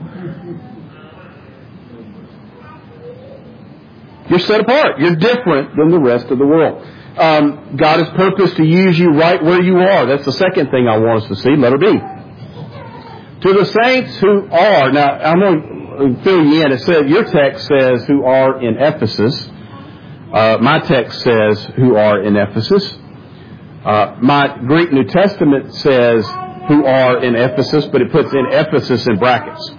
You're set apart. You're different than the rest of the world. God has purposed to use you right where you are. That's the second thing I want us to see. Letter B. To the saints who are. Now, I'm going fill you in. It says, your text says who are in Ephesus. My text says who are in Ephesus. My Greek New Testament says who are in Ephesus, but it puts in Ephesus in brackets.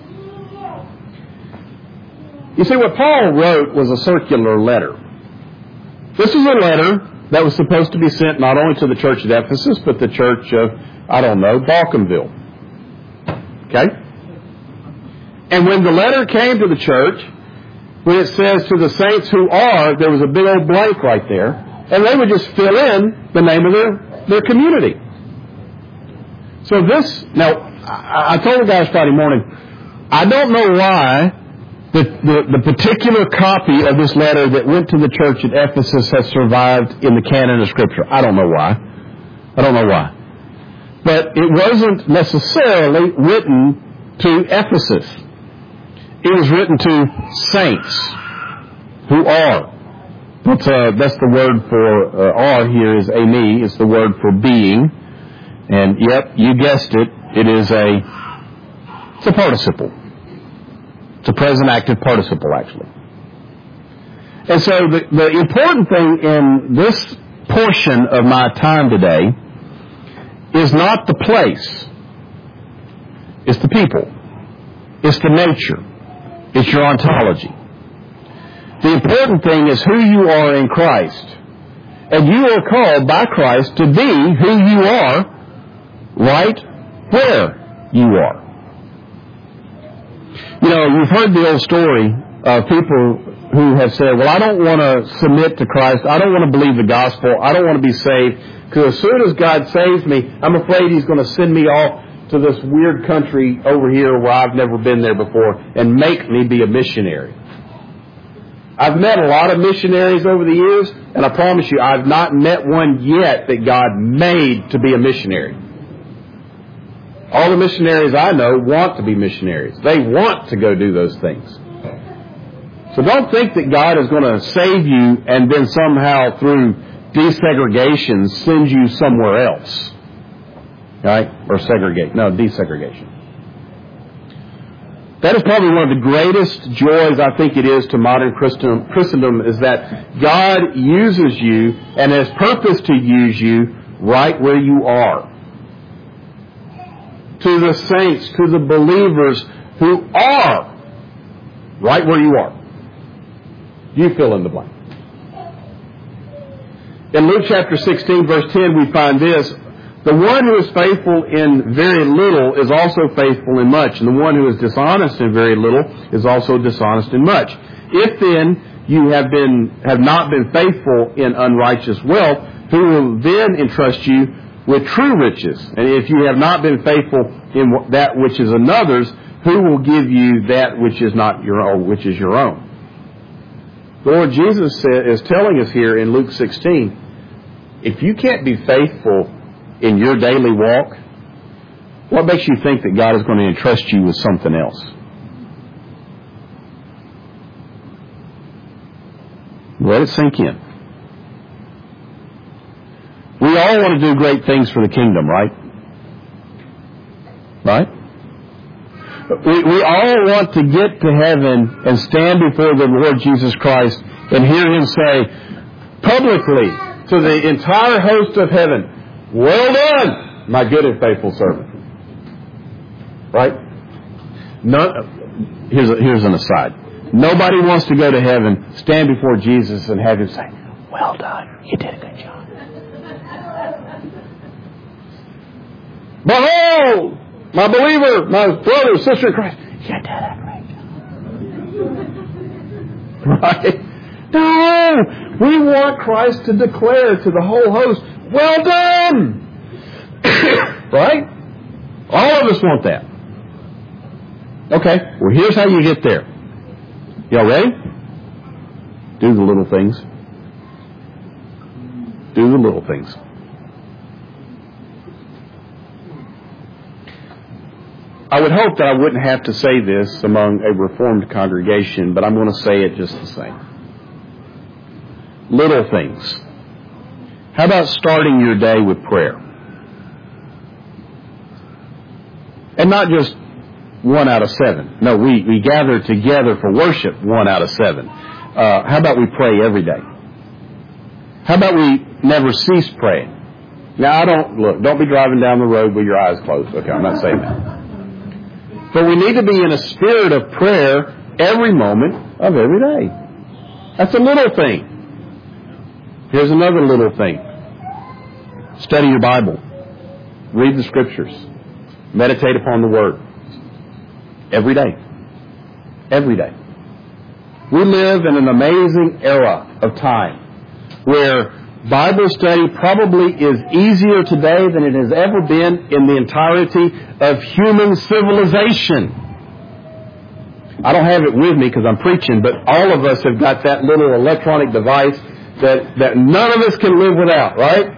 You see, what Paul wrote was a circular letter. This was a letter that was supposed to be sent not only to the church at Ephesus, but the church of, Balkanville. Okay? And when the letter came to the church, when it says to the saints who are, there was a big old blank right there, and they would just fill in the name of their community. So this, now, I told the guys Friday morning, I don't know why the particular copy of this letter that went to the church at Ephesus has survived in the canon of Scripture. I don't know why. But it wasn't necessarily written to Ephesus. It was written to saints who are. That's the word for are here is eimi. It's the word for being. And yep, you guessed it. It's a participle. It's a present active participle, actually. And so the important thing in this portion of my time today is not the place. It's the people. It's the nature. It's your ontology. The important thing is who you are in Christ. And you are called by Christ to be who you are right where you are. You know, you've heard the old story of people who have said, well, I don't want to submit to Christ. I don't want to believe the gospel. I don't want to be saved. Because as soon as God saves me, I'm afraid He's going to send me off to this weird country over here where I've never been there before and make me be a missionary. I've met a lot of missionaries over the years, and I promise you, I've not met one yet that God made to be a missionary. All the missionaries I know want to be missionaries. They want to go do those things. So don't think that God is going to save you and then somehow through desegregation send you somewhere else. Right? Or segregate. No, desegregation. That is probably one of the greatest joys I think it is to modern Christendom is that God uses you and has purpose to use you right where you are. To the saints, to the believers who are right where you are. You fill in the blank. In Luke chapter 16, verse 10, we find this. The one who is faithful in very little is also faithful in much, and the one who is dishonest in very little is also dishonest in much. If then you have not been faithful in unrighteous wealth, who will then entrust you with true riches? And if you have not been faithful in that which is another's, who will give you that which is not your own, which is your own? The Lord Jesus is telling us here in Luke 16, if you can't be faithful in your daily walk, what makes you think that God is going to entrust you with something else? Let it sink in. We all want to do great things for the kingdom, right? Right? We all want to get to heaven and stand before the Lord Jesus Christ and hear Him say publicly to the entire host of heaven, well done, my good and faithful servant. Right? Here's an aside. Nobody wants to go to heaven, stand before Jesus and have Him say, well done, you did a good job. Behold, my believer, my brother, sister in Christ, you did a great job. Right? No! We want Christ to declare to the whole host, well done! Right? All of us want that. Okay, well here's how you get there. Y'all ready? Do the little things. Do the little things. I would hope that I wouldn't have to say this among a Reformed congregation, but I'm going to say it just the same. Little things. How about starting your day with prayer? And not just 1 out of 7. No, we gather together for worship 1 out of 7. How about we pray every day? How about we never cease praying? Now, don't be driving down the road with your eyes closed. Okay, I'm not saying that. But we need to be in a spirit of prayer every moment of every day. That's a little thing. Here's another little thing. Study your Bible. Read the Scriptures. Meditate upon the Word. Every day. Every day. We live in an amazing era of time where Bible study probably is easier today than it has ever been in the entirety of human civilization. I don't have it with me because I'm preaching, but all of us have got that little electronic device that none of us can live without, right?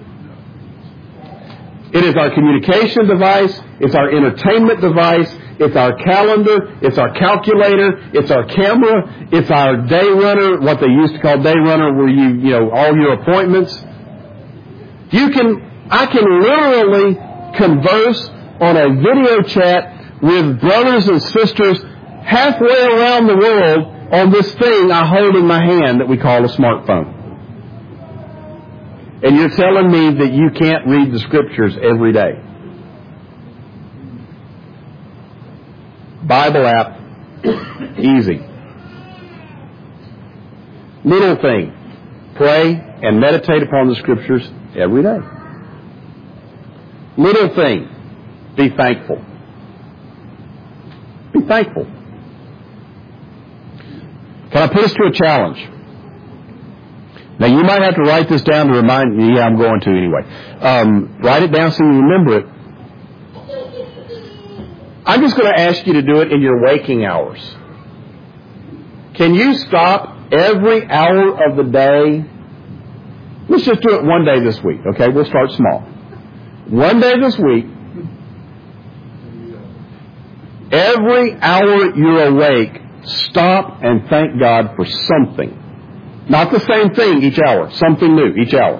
It is our communication device. It's our entertainment device. It's our calendar. It's our calculator. It's our camera. It's our day runner, what they used to call day runner, where you all your appointments. I can literally converse on a video chat with brothers and sisters halfway around the world on this thing I hold in my hand that we call a smartphone. And you're telling me that you can't read the Scriptures every day. Bible app, easy. Little thing, pray and meditate upon the Scriptures every day. Little thing, be thankful. Be thankful. Can I put us to a challenge? Now, you might have to write this down to remind me. Yeah, I'm going to anyway. Write it down so you remember it. I'm just going to ask you to do it in your waking hours. Can you stop every hour of the day? Let's just do it one day this week, okay? We'll start small. One day this week, every hour you're awake, stop and thank God for something. Not the same thing each hour. Something new each hour.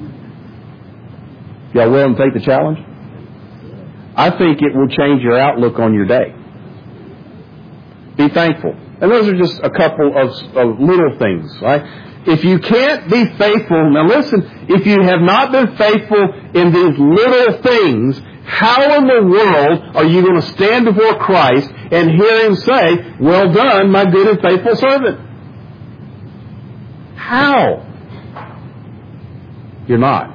Y'all willing to take the challenge? I think it will change your outlook on your day. Be thankful. And those are just a couple of little things, right? If you can't be faithful, now listen, if you have not been faithful in these little things, how in the world are you going to stand before Christ and hear Him say, "Well done, my good and faithful servant"? How? You're not.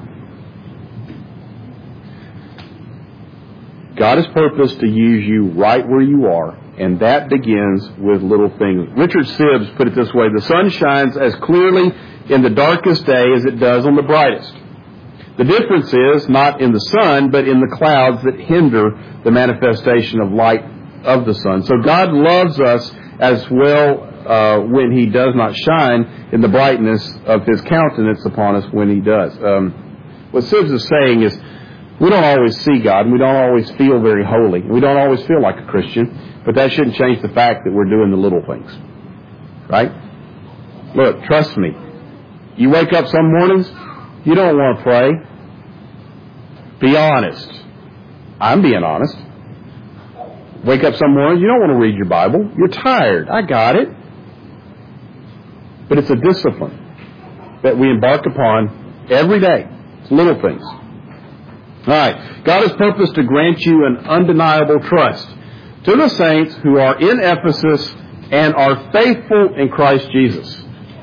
God has purposed to use you right where you are, and that begins with little things. Richard Sibbes put it this way: the sun shines as clearly in the darkest day as it does on the brightest. The difference is not in the sun, but in the clouds that hinder the manifestation of light of the sun. So God loves us as well when He does not shine in the brightness of His countenance upon us when He does. What Sibbes is saying is, we don't always see God, and we don't always feel very holy, and we don't always feel like a Christian, but that shouldn't change the fact that we're doing the little things. Right? Look, trust me. You wake up some mornings, you don't want to pray. Be honest. I'm being honest. Wake up some mornings, you don't want to read your Bible. You're tired. I got it. But it's a discipline that we embark upon every day. It's little things. All right. God has purposed to grant you an undeniable trust to the saints who are in Ephesus and are faithful in Christ Jesus.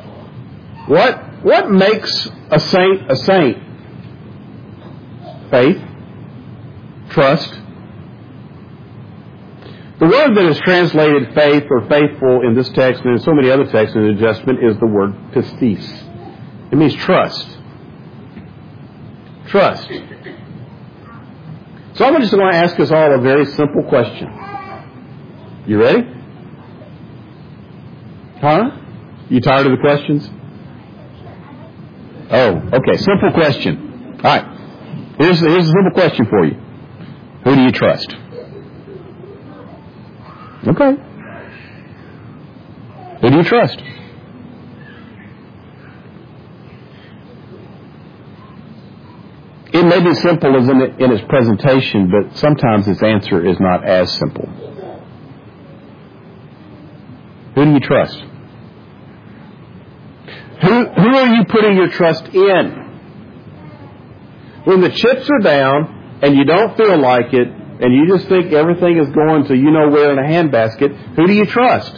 What makes a saint a saint? Faith. Trust. The word that is translated faith or faithful in this text and in so many other texts in the New Testament is the word pistis. It means trust. Trust. So I'm just going to ask us all a very simple question. You ready? Huh? You tired of the questions? Oh, okay. Simple question. All right. Here's a simple question for you. Who do you trust? Okay. Who do you trust? It may be simple as in its presentation, but sometimes its answer is not as simple. Who do you trust? Who are you putting your trust in? When the chips are down and you don't feel like it and you just think everything is going to you know where in a handbasket, who do you trust?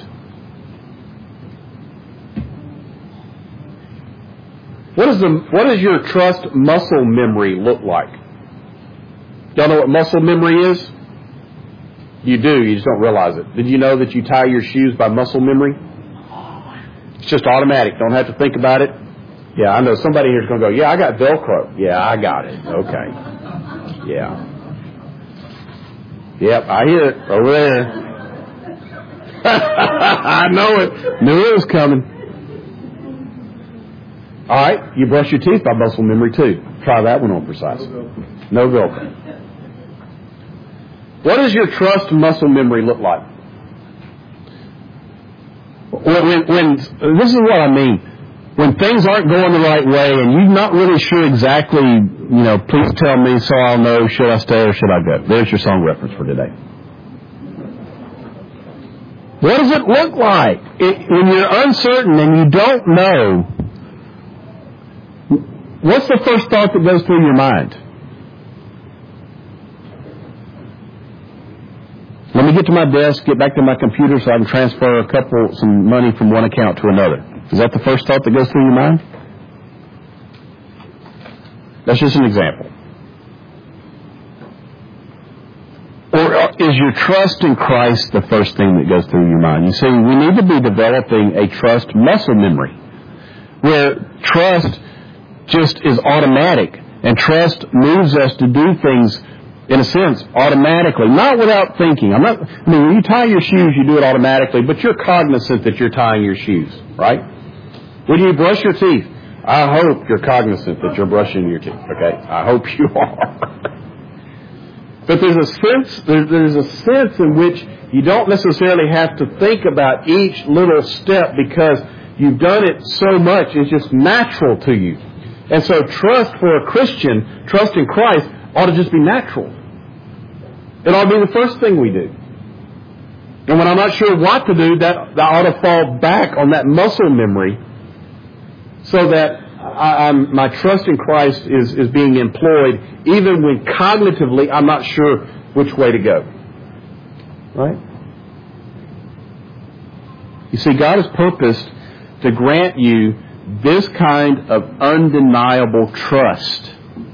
What does your trust muscle memory look like? Y'all know what muscle memory is? You do, you just don't realize it. Did you know that you tie your shoes by muscle memory? It's just automatic. Don't have to think about it. Yeah, I know somebody here is going to go, yeah, I got Velcro. Yeah, I got it. Okay. Yeah. Yep, I hear it over there. I know it. Knew it was coming. All right, you brush your teeth by muscle memory too. Try that one on Precise. No Velcro. What does your trust muscle memory look like? When this is what I mean. When things aren't going the right way and you're not really sure exactly, please tell me so I'll know, should I stay or should I go? There's your song reference for today. What does it look like when you're uncertain and you don't know? What's the first thought that goes through your mind? Let me get to my desk, get back to my computer so I can transfer some money from one account to another. Is that the first thought that goes through your mind? That's just an example. Or is your trust in Christ the first thing that goes through your mind? You see, we need to be developing a trust muscle memory where trust just is automatic and trust moves us to do things in a sense, automatically, not without thinking. When you tie your shoes, you do it automatically, but you're cognizant that you're tying your shoes, right? When you brush your teeth, I hope you're cognizant that you're brushing your teeth, okay? I hope you are. But there's a sense in which you don't necessarily have to think about each little step because you've done it so much, it's just natural to you. And so trust for a Christian, trust in Christ, ought to just be natural. It ought to be the first thing we do. And when I'm not sure what to do, that ought to fall back on that muscle memory so that my trust in Christ is being employed even when cognitively I'm not sure which way to go. Right? You see, God has purposed to grant you this kind of undeniable trust.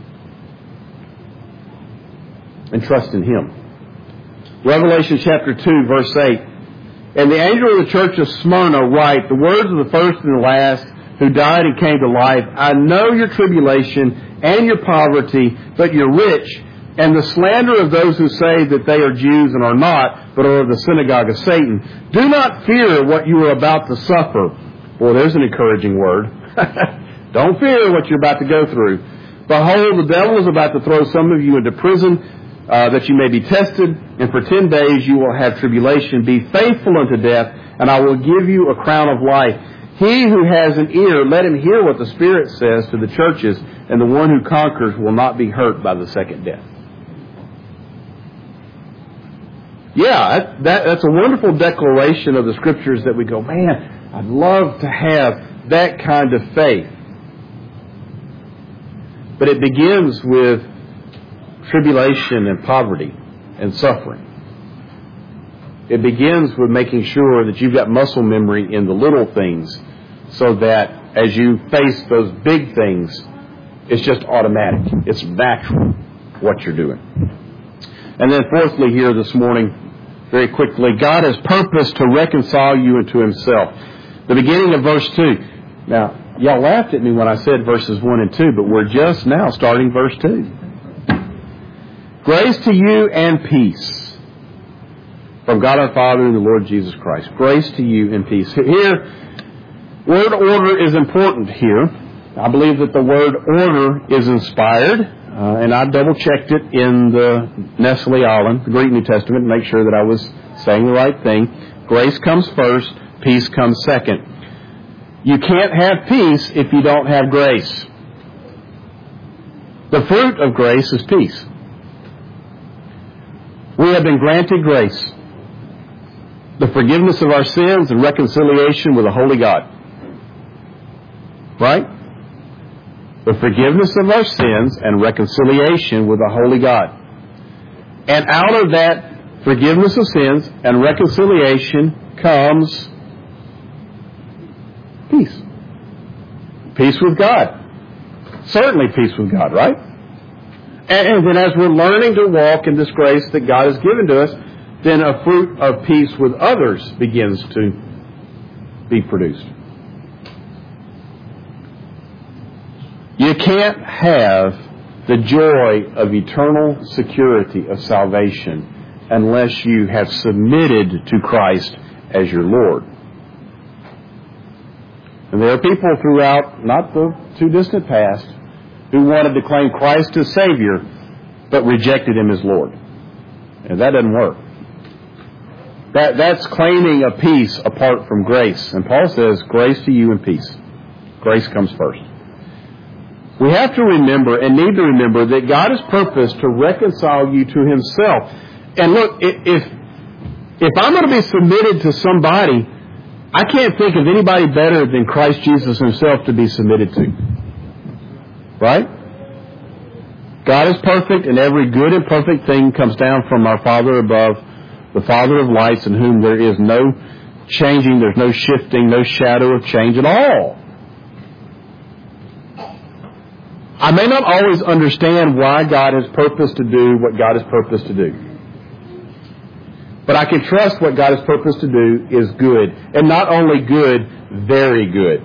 And trust in Him. Revelation chapter 2, verse 8. And the angel of the church of Smyrna write, the words of the first and the last, who died and came to life. I know your tribulation and your poverty, but you're rich, and the slander of those who say that they are Jews and are not, but are of the synagogue of Satan. Do not fear what you are about to suffer. Boy, there's an encouraging word. Don't fear what you're about to go through. Behold, the devil is about to throw some of you into prison, that you may be tested, and for 10 days you will have tribulation. Be faithful unto death, and I will give you a crown of life. He who has an ear, let him hear what the Spirit says to the churches, and the one who conquers will not be hurt by the second death. Yeah, that's a wonderful declaration of the Scriptures that we go, man, I'd love to have that kind of faith. But it begins with tribulation and poverty and suffering. It begins with making sure that you've got muscle memory in the little things so that as you face those big things, it's just automatic. It's natural what you're doing. And then fourthly here this morning, very quickly, God has purposed to reconcile you unto Himself. The beginning of verse 2. Now, y'all laughed at me when I said verses 1 and 2, but we're just now starting verse 2. Grace to you and peace from God our Father and the Lord Jesus Christ. Grace to you and peace. Here, word order is important here. I believe that the word order is inspired, and I double-checked it in the Nestle Aland, the Greek New Testament, to make sure that I was saying the right thing. Grace comes first, peace comes second. You can't have peace if you don't have grace. The fruit of grace is peace. We have been granted grace. The forgiveness of our sins and reconciliation with a holy God. Right? The forgiveness of our sins and reconciliation with a holy God. And out of that forgiveness of sins and reconciliation comes peace. Peace with God. Certainly peace with God, right? And then as we're learning to walk in this grace that God has given to us, then a fruit of peace with others begins to be produced. You can't have the joy of eternal security of salvation unless you have submitted to Christ as your Lord. And there are people throughout, not the too distant past, who wanted to claim Christ as Savior, but rejected Him as Lord. And that doesn't work. That's claiming a peace apart from grace. And Paul says, grace to you and peace. Grace comes first. We have to remember and need to remember that God has purposed to reconcile you to Himself. And look, if I'm going to be submitted to somebody, I can't think of anybody better than Christ Jesus Himself to be submitted to. Right? God is perfect, and every good and perfect thing comes down from our Father above, the Father of lights, in whom there is no changing, there's no shifting, no shadow of change at all. I may not always understand why God has purposed to do what God has purposed to do. But I can trust what God has purposed to do is good. And not only good, very good.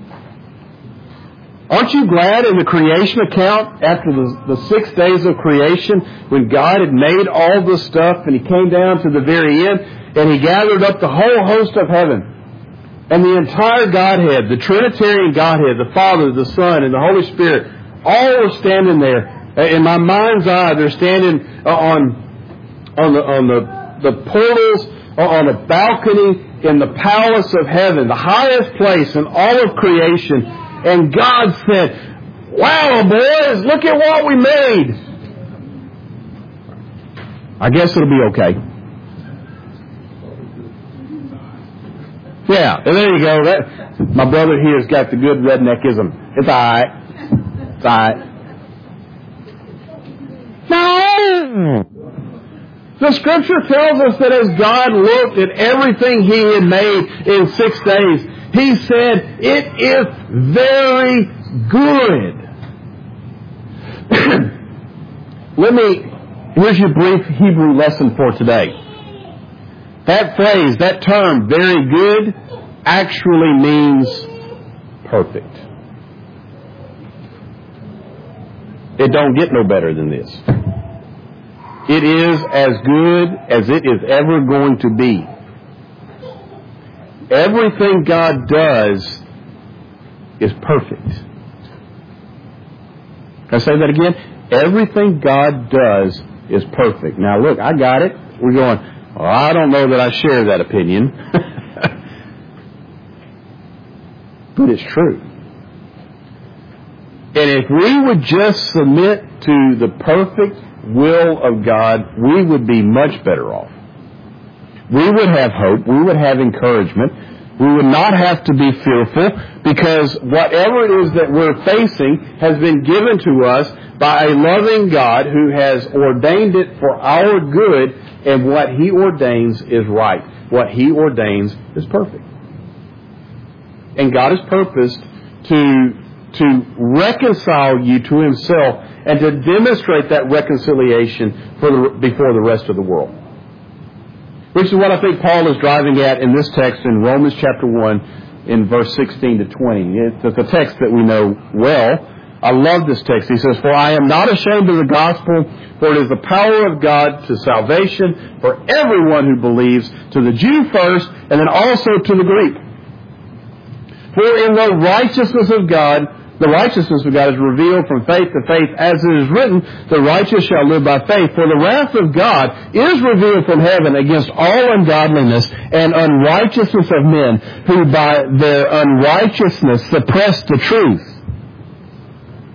Aren't you glad in the creation account, after the 6 days of creation, when God had made all this stuff and He came down to the very end and He gathered up the whole host of heaven and the entire Godhead, the Trinitarian Godhead, the Father, the Son, and the Holy Spirit, all were standing there. In my mind's eye, they're standing on the portals, on a balcony in the palace of heaven, the highest place in all of creation. And God said, wow, boys, look at what we made. I guess it'll be okay. Yeah, and there you go. My brother here has got the good redneckism. It's all right. It's all right. No! The Scripture tells us that as God looked at everything He had made in 6 days, He said, it is very good. Here's your brief Hebrew lesson for today. That phrase, that term, very good, actually means perfect. It don't get no better than this. It is as good as it is ever going to be. Everything God does is perfect. Can I say that again? Everything God does is perfect. Now look, I got it. We're going, oh, I don't know that I share that opinion. But it's true. And if we would just submit to the perfect will of God, we would be much better off. We would have hope. We would have encouragement. We would not have to be fearful, because whatever it is that we're facing has been given to us by a loving God who has ordained it for our good, and what He ordains is right. What He ordains is perfect. And God has purposed to reconcile you to Himself and to demonstrate that reconciliation before the rest of the world. Which is what I think Paul is driving at in this text in Romans chapter 1 in verse 16 to 20. It's a text that we know well. I love this text. He says, for I am not ashamed of the gospel, for it is the power of God to salvation for everyone who believes, to the Jew first, and then also to the Greek. For in the righteousness of God is revealed from faith to faith, as it is written, the righteous shall live by faith. For the wrath of God is revealed from heaven against all ungodliness and unrighteousness of men, who by their unrighteousness suppress the truth.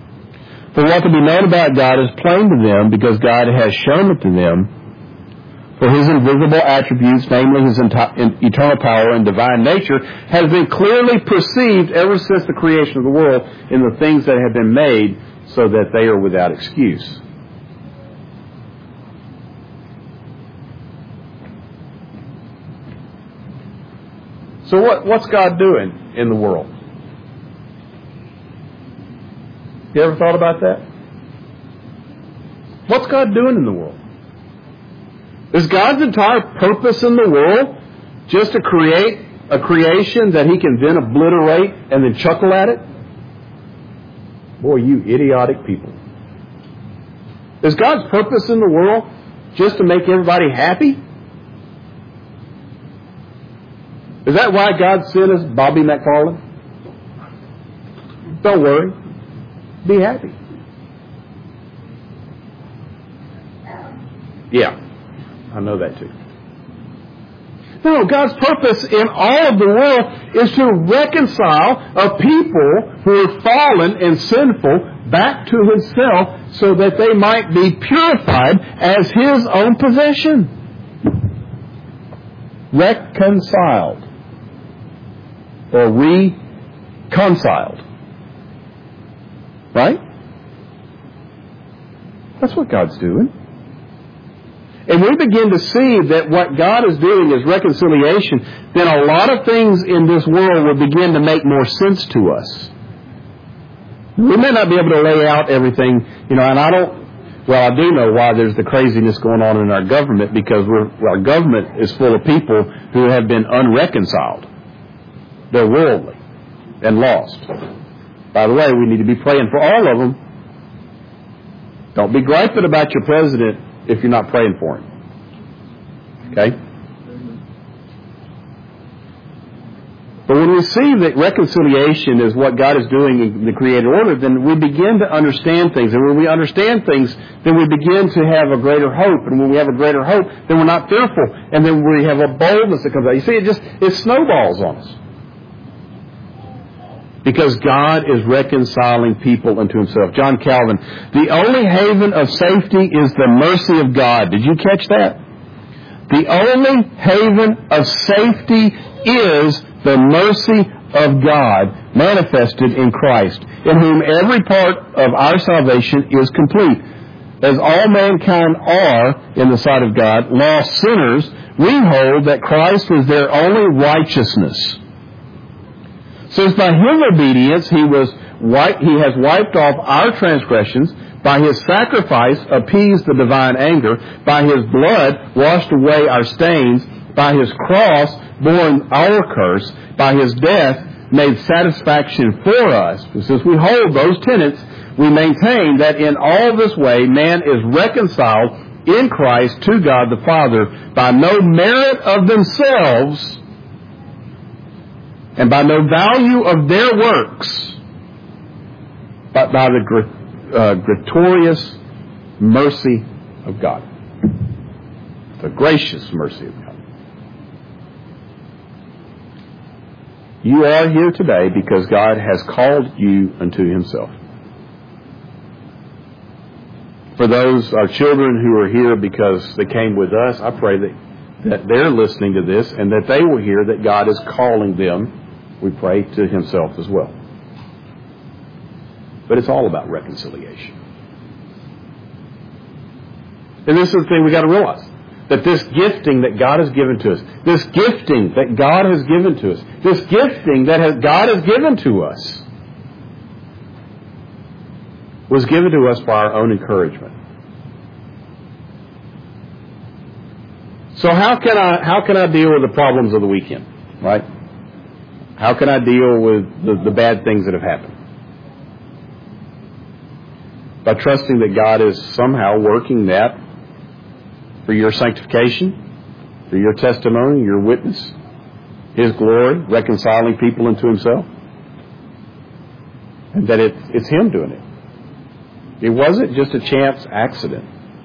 For what to be known about God is plain to them, because God has shown it to them. For his invisible attributes, namely his eternal power and divine nature, has been clearly perceived ever since the creation of the world in the things that have been made, so that they are without excuse. So what's God doing in the world? You ever thought about that? What's God doing in the world? Is God's entire purpose in the world just to create a creation that He can then obliterate and then chuckle at it? Boy, you idiotic people. Is God's purpose in the world just to make everybody happy? Is that why God sent us Bobby McFarland? Don't worry. Be happy. Yeah. I know that too. No, God's purpose in all of the world is to reconcile a people who are fallen and sinful back to Himself so that they might be purified as His own possession. Reconciled. Or reconciled. Right? That's what God's doing. And we begin to see that what God is doing is reconciliation, then a lot of things in this world will begin to make more sense to us. We may not be able to lay out everything, and I do know why there's the craziness going on in our government, because our government is full of people who have been unreconciled. They're worldly and lost. By the way, we need to be praying for all of them. Don't be griping about your president if you're not praying for him. Okay? But when we see that reconciliation is what God is doing in the created order, then we begin to understand things. And when we understand things, then we begin to have a greater hope. And when we have a greater hope, then we're not fearful. And then we have a boldness that comes out. You see, it snowballs on us. Because God is reconciling people unto Himself. John Calvin, the only haven of safety is the mercy of God. Did you catch that? The only haven of safety is the mercy of God manifested in Christ, in whom every part of our salvation is complete. As all mankind are, in the sight of God, lost sinners, we hold that Christ was their only righteousness. Since by His obedience He has wiped off our transgressions, by His sacrifice appeased the divine anger, by His blood washed away our stains, by His cross borne our curse, by His death made satisfaction for us. Since we hold those tenets, we maintain that in all this way man is reconciled in Christ to God the Father by no merit of themselves, and by no value of their works, but by the gratuitous mercy of God. The gracious mercy of God. You are here today because God has called you unto Himself. For those, our children who are here because they came with us, I pray that they're listening to this and that they will hear that God is calling them, we pray, to Himself as well. But it's all about reconciliation. And this is the thing we got to realize. That this gifting that God has given to us, this gifting that God has given to us, this gifting that God has given to us, was given to us for our own encouragement. So how can I deal with the problems of the weekend, right? How can I deal with the bad things that have happened? By trusting that God is somehow working that for your sanctification, for your testimony, your witness, His glory, reconciling people unto Himself. And that it's Him doing it. It wasn't just a chance accident.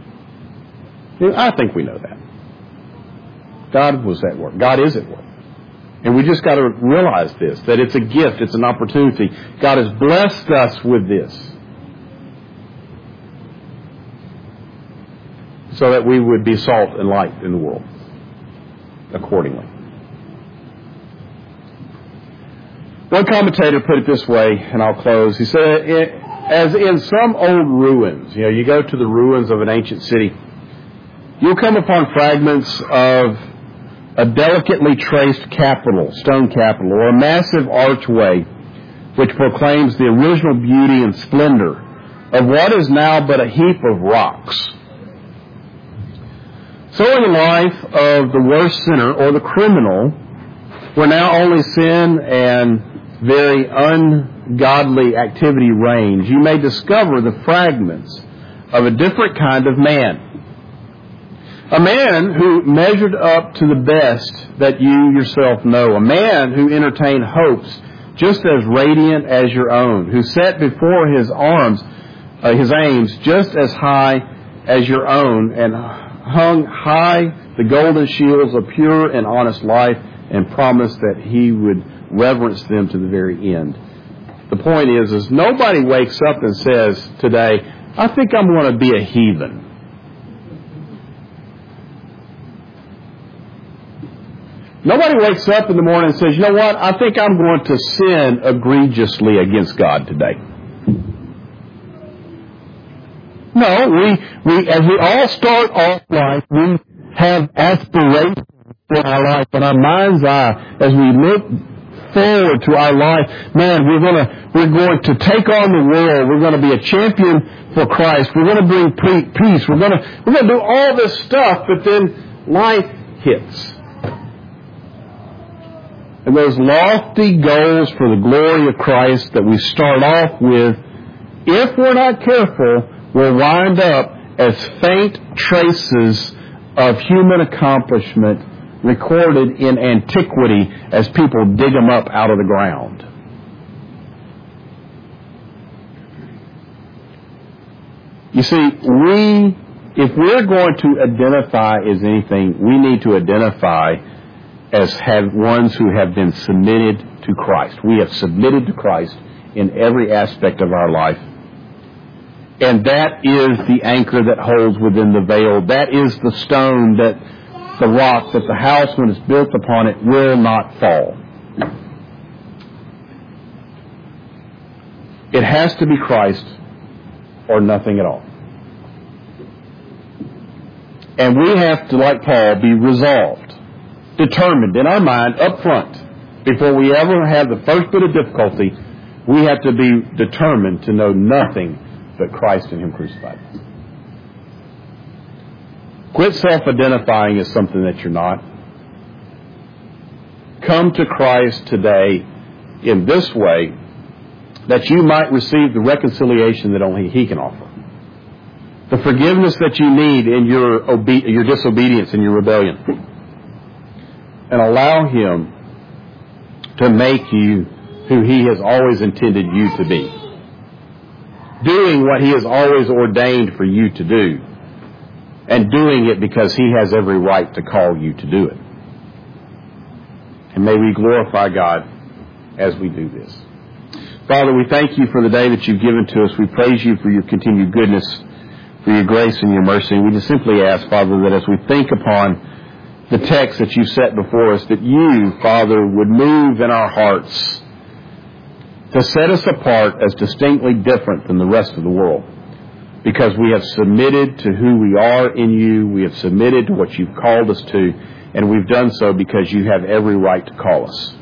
I think we know that. God was at work. God is at work. And we just got to realize this, that it's a gift, it's an opportunity. God has blessed us with this. so that we would be salt and light in the world accordingly. One commentator put it this way, and I'll close. He said, as in some old ruins, you go to the ruins of an ancient city, you'll come upon fragments of a delicately traced capital, stone capital, or a massive archway which proclaims the original beauty and splendor of what is now but a heap of rocks. So in the life of the worst sinner or the criminal, where now only sin and very ungodly activity reigns, you may discover the fragments of a different kind of man. A man who measured up to the best that you yourself know. A man who entertained hopes just as radiant as your own. Who set before his aims just as high as your own, and hung high the golden shields of pure and honest life, and promised that he would reverence them to the very end. The point is nobody wakes up and says today, I think I'm going to be a heathen. Nobody wakes up in the morning and says, you know what, I think I'm going to sin egregiously against God today. No, we as we all start off life, we have aspirations for our life, and our mind's eye, as we look forward to our life, man, we're going to take on the world. We're going to be a champion for Christ. We're going to bring peace. We're going to do all this stuff, but then life hits. And those lofty goals for the glory of Christ that we start off with, if we're not careful, will wind up as faint traces of human accomplishment recorded in antiquity as people dig them up out of the ground. You see, if we're going to identify as anything, we need to identify as ones who have been submitted to Christ. We have submitted to Christ in every aspect of our life. And that is the anchor that holds within the veil. That is the stone, the rock, that the house, when it's built upon it, will not fall. It has to be Christ or nothing at all. And we have to, like Paul, be resolved, determined in our mind up front, before we ever have the first bit of difficulty. We have to be determined to know nothing but Christ and Him crucified. Quit self-identifying as something that you're not. Come to Christ today in this way, that you might receive the reconciliation that only He can offer. The forgiveness that you need in your disobedience and your rebellion. And allow Him to make you who He has always intended you to be. Doing what He has always ordained for you to do. And doing it because He has every right to call you to do it. And may we glorify God as we do this. Father, we thank You for the day that You've given to us. We praise You for Your continued goodness, for Your grace and Your mercy. We just simply ask, Father, that as we think upon the text that You set before us, that You, Father, would move in our hearts to set us apart as distinctly different than the rest of the world. Because we have submitted to who we are in You. We have submitted to what You've called us to. And we've done so because You have every right to call us.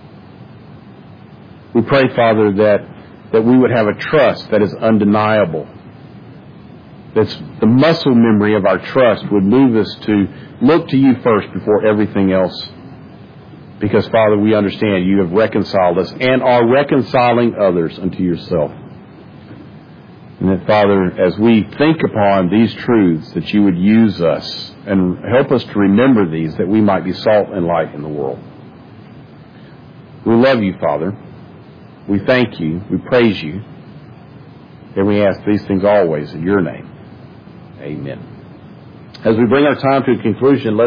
We pray, Father, that we would have a trust that is undeniable. That the muscle memory of our trust would move us to look to You first before everything else. Because, Father, we understand You have reconciled us and are reconciling others unto Yourself. And that, Father, as we think upon these truths, that You would use us and help us to remember these, that we might be salt and light in the world. We love You, Father. We thank You. We praise You. And we ask these things always in Your name. Amen. As we bring our time to a conclusion, let